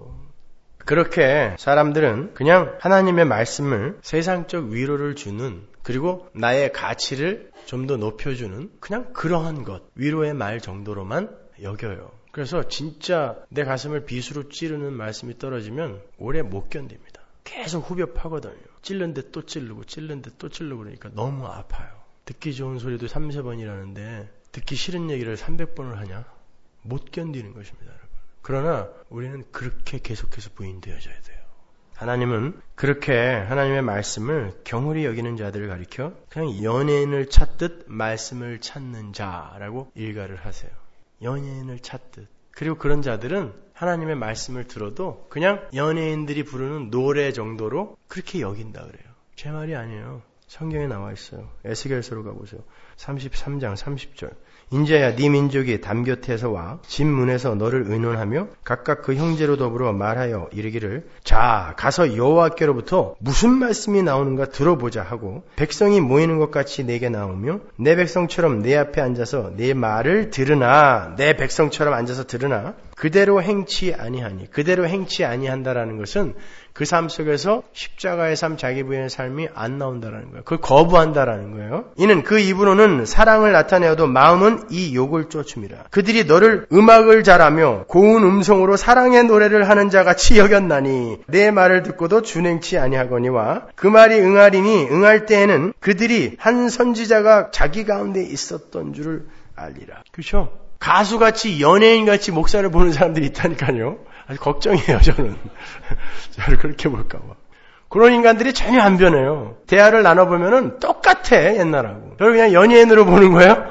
그렇게 사람들은 그냥 하나님의 말씀을 세상적 위로를 주는 그리고 나의 가치를 좀 더 높여주는 그냥 그러한 것, 위로의 말 정도로만 여겨요. 그래서 진짜 내 가슴을 비수로 찌르는 말씀이 떨어지면 오래 못 견딥니다. 계속 후벼 파거든요. 찔른데 또 찌르고 찔른데 또 찌르고 그러니까 너무 아파요. 듣기 좋은 소리도 3-4번이라는데 듣기 싫은 얘기를 300번을 하냐? 못 견디는 것입니다. 여러분. 그러나 우리는 그렇게 계속해서 부인되어져야 돼요. 하나님은 그렇게 하나님의 말씀을 경홀히 여기는 자들을 가리켜 그냥 연예인을 찾듯 말씀을 찾는 자라고 일가를 하세요. 연예인을 찾듯. 그리고 그런 자들은 하나님의 말씀을 들어도 그냥 연예인들이 부르는 노래 정도로 그렇게 여긴다 그래요. 제 말이 아니에요. 성경에 나와 있어요. 에스겔서로 가보세요. 33장 30절. 인자야 네 민족이 담곁에서 와 집 문에서 너를 의논하며 각각 그 형제로 더불어 말하여 이르기를 자 가서 여호와께로부터 무슨 말씀이 나오는가 들어보자 하고 백성이 모이는 것 같이 내게 나오며 내 백성처럼 내 앞에 앉아서 내 말을 들으나 내 백성처럼 앉아서 들으나 그대로 행치 아니하니 그대로 행치 아니한다라는 것은 그 삶 속에서 십자가의 삶, 자기 부인의 삶이 안 나온다라는 거예요. 그걸 거부한다라는 거예요. 이는 그 입으로는 사랑을 나타내어도 마음은 이 욕을 쫓음이라. 그들이 너를 음악을 잘하며 고운 음성으로 사랑의 노래를 하는 자같이 여겼나니 내 말을 듣고도 준행치 아니하거니와 그 말이 응하리니 응할 때에는 그들이 한 선지자가 자기 가운데 있었던 줄을 알리라. 그렇죠? 가수같이 연예인같이 목사를 보는 사람들이 있다니까요. 아주 걱정이에요 저는. 저를 그렇게 볼까 봐. 그런 인간들이 전혀 안 변해요. 대화를 나눠보면은 똑같아 옛날하고. 저를 그냥 연예인으로 보는 거예요?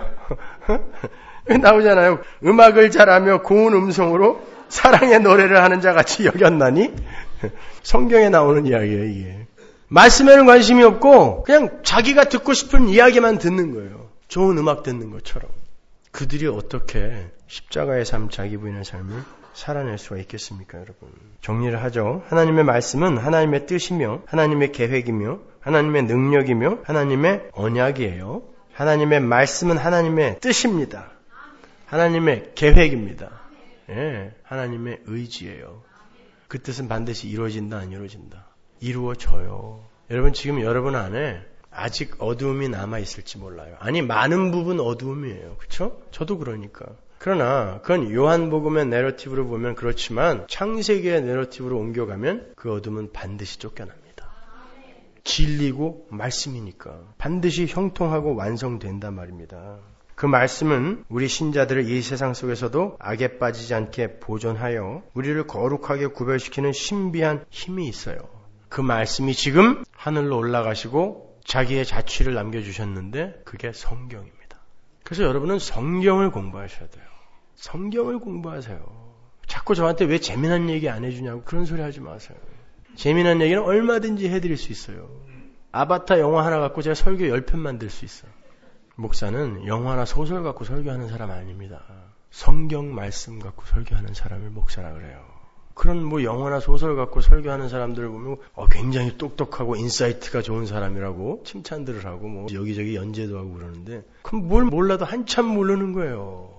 나오잖아요. 음악을 잘하며 고운 음성으로 사랑의 노래를 하는 자같이 여겼나니? 성경에 나오는 이야기예요 이게. 말씀에는 관심이 없고 그냥 자기가 듣고 싶은 이야기만 듣는 거예요. 좋은 음악 듣는 것처럼. 그들이 어떻게 십자가의 삶, 자기 부인의 삶을 살아낼 수가 있겠습니까, 여러분? 정리를 하죠. 하나님의 말씀은 하나님의 뜻이며 하나님의 계획이며 하나님의 능력이며 하나님의 언약이에요. 하나님의 말씀은 하나님의 뜻입니다. 하나님의 계획입니다. 예, 하나님의 의지예요. 그 뜻은 반드시 이루어진다, 안 이루어진다? 이루어져요. 여러분 지금 여러분 안에 아직 어두움이 남아있을지 몰라요. 아니 많은 부분 어두움이에요. 그렇죠? 저도 그러니까. 그러나 그건 요한복음의 내러티브로 보면 그렇지만 창세기의 내러티브로 옮겨가면 그 어둠은 반드시 쫓겨납니다. 진리고 말씀이니까 반드시 형통하고 완성된단 말입니다. 그 말씀은 우리 신자들을 이 세상 속에서도 악에 빠지지 않게 보존하여 우리를 거룩하게 구별시키는 신비한 힘이 있어요. 그 말씀이 지금 하늘로 올라가시고 자기의 자취를 남겨주셨는데 그게 성경입니다. 그래서 여러분은 성경을 공부하셔야 돼요. 성경을 공부하세요. 자꾸 저한테 왜 재미난 얘기 안 해주냐고 그런 소리 하지 마세요. 재미난 얘기는 얼마든지 해드릴 수 있어요. 아바타 영화 하나 갖고 제가 설교 10편 만들 수 있어요. 목사는 영화나 소설 갖고 설교하는 사람 아닙니다. 성경 말씀 갖고 설교하는 사람을 목사라 그래요. 그런 영화나 소설 갖고 설교하는 사람들을 보면 굉장히 똑똑하고 인사이트가 좋은 사람이라고 칭찬들을 하고 여기저기 연재도 하고 그러는데 그럼 뭘 몰라도 한참 모르는 거예요.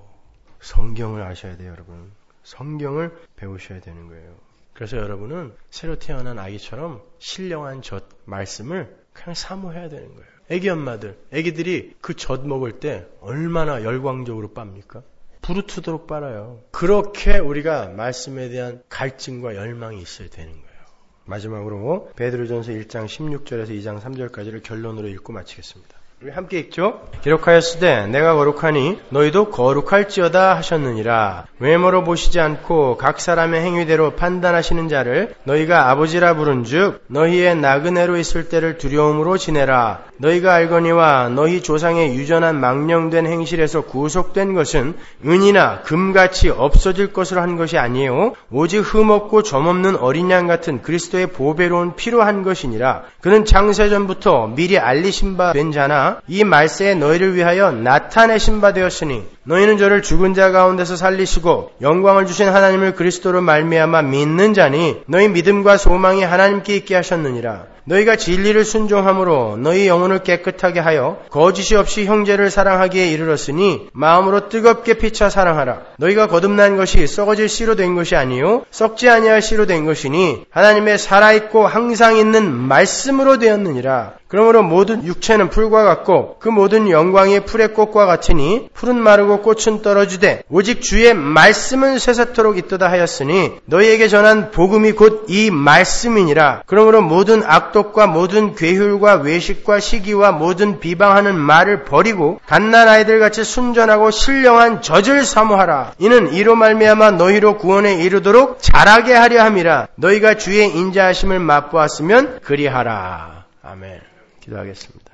성경을 아셔야 돼요, 여러분. 성경을 배우셔야 되는 거예요. 그래서 여러분은 새로 태어난 아기처럼 신령한 젖 말씀을 그냥 사모해야 되는 거예요. 애기 엄마들, 애기들이 그 젖 먹을 때 얼마나 열광적으로 빱니까? 부르트도록 빨아요. 그렇게 우리가 말씀에 대한 갈증과 열망이 있어야 되는 거예요. 마지막으로 베드로전서 1장 16절에서 2장 3절까지를 결론으로 읽고 마치겠습니다. 우리 함께 읽죠. 기록하였으되 내가 거룩하니 너희도 거룩할지어다 하셨느니라. 외모로 보시지 않고 각 사람의 행위대로 판단하시는 자를 너희가 아버지라 부른즉 너희의 나그네로 있을 때를 두려움으로 지내라. 너희가 알거니와 너희 조상의 유전한 망령된 행실에서 구속된 것은 은이나 금같이 없어질 것으로 한 것이 아니에요. 오직 흠없고 점없는 어린 양 같은 그리스도의 보배로운 피로 한 것이니라. 그는 창세전부터 미리 알리신 바 된 자나 이 말세에 너희를 위하여 나타내신 바 되었으니 너희는 저를 죽은 자 가운데서 살리시고 영광을 주신 하나님을 그리스도로 말미암아 믿는 자니 너희 믿음과 소망이 하나님께 있게 하셨느니라. 너희가 진리를 순종함으로 너희 영혼을 깨끗하게 하여 거짓이 없이 형제를 사랑하기에 이르렀으니 마음으로 뜨겁게 피차 사랑하라. 너희가 거듭난 것이 썩어질 씨로 된 것이 아니요 썩지 아니할 씨로 된 것이니 하나님의 살아있고 항상 있는 말씀으로 되었느니라. 그러므로 모든 육체는 풀과 같고 그 모든 영광이 풀의 꽃과 같으니 풀은 마르고 꽃은 떨어지되 오직 주의 말씀은 세세토록 있도다 하였으니 너희에게 전한 복음이 곧 이 말씀이니라. 그러므로 모든 악독과 모든 괴휼과 외식과 시기와 모든 비방하는 말을 버리고 갓난 아이들같이 순전하고 신령한 젖을 사모하라. 이는 이로 말미암아 너희로 구원에 이르도록 자라게 하려 함이라. 너희가 주의 인자하심을 맛보았으면 그리하라. 아멘. 기도하겠습니다.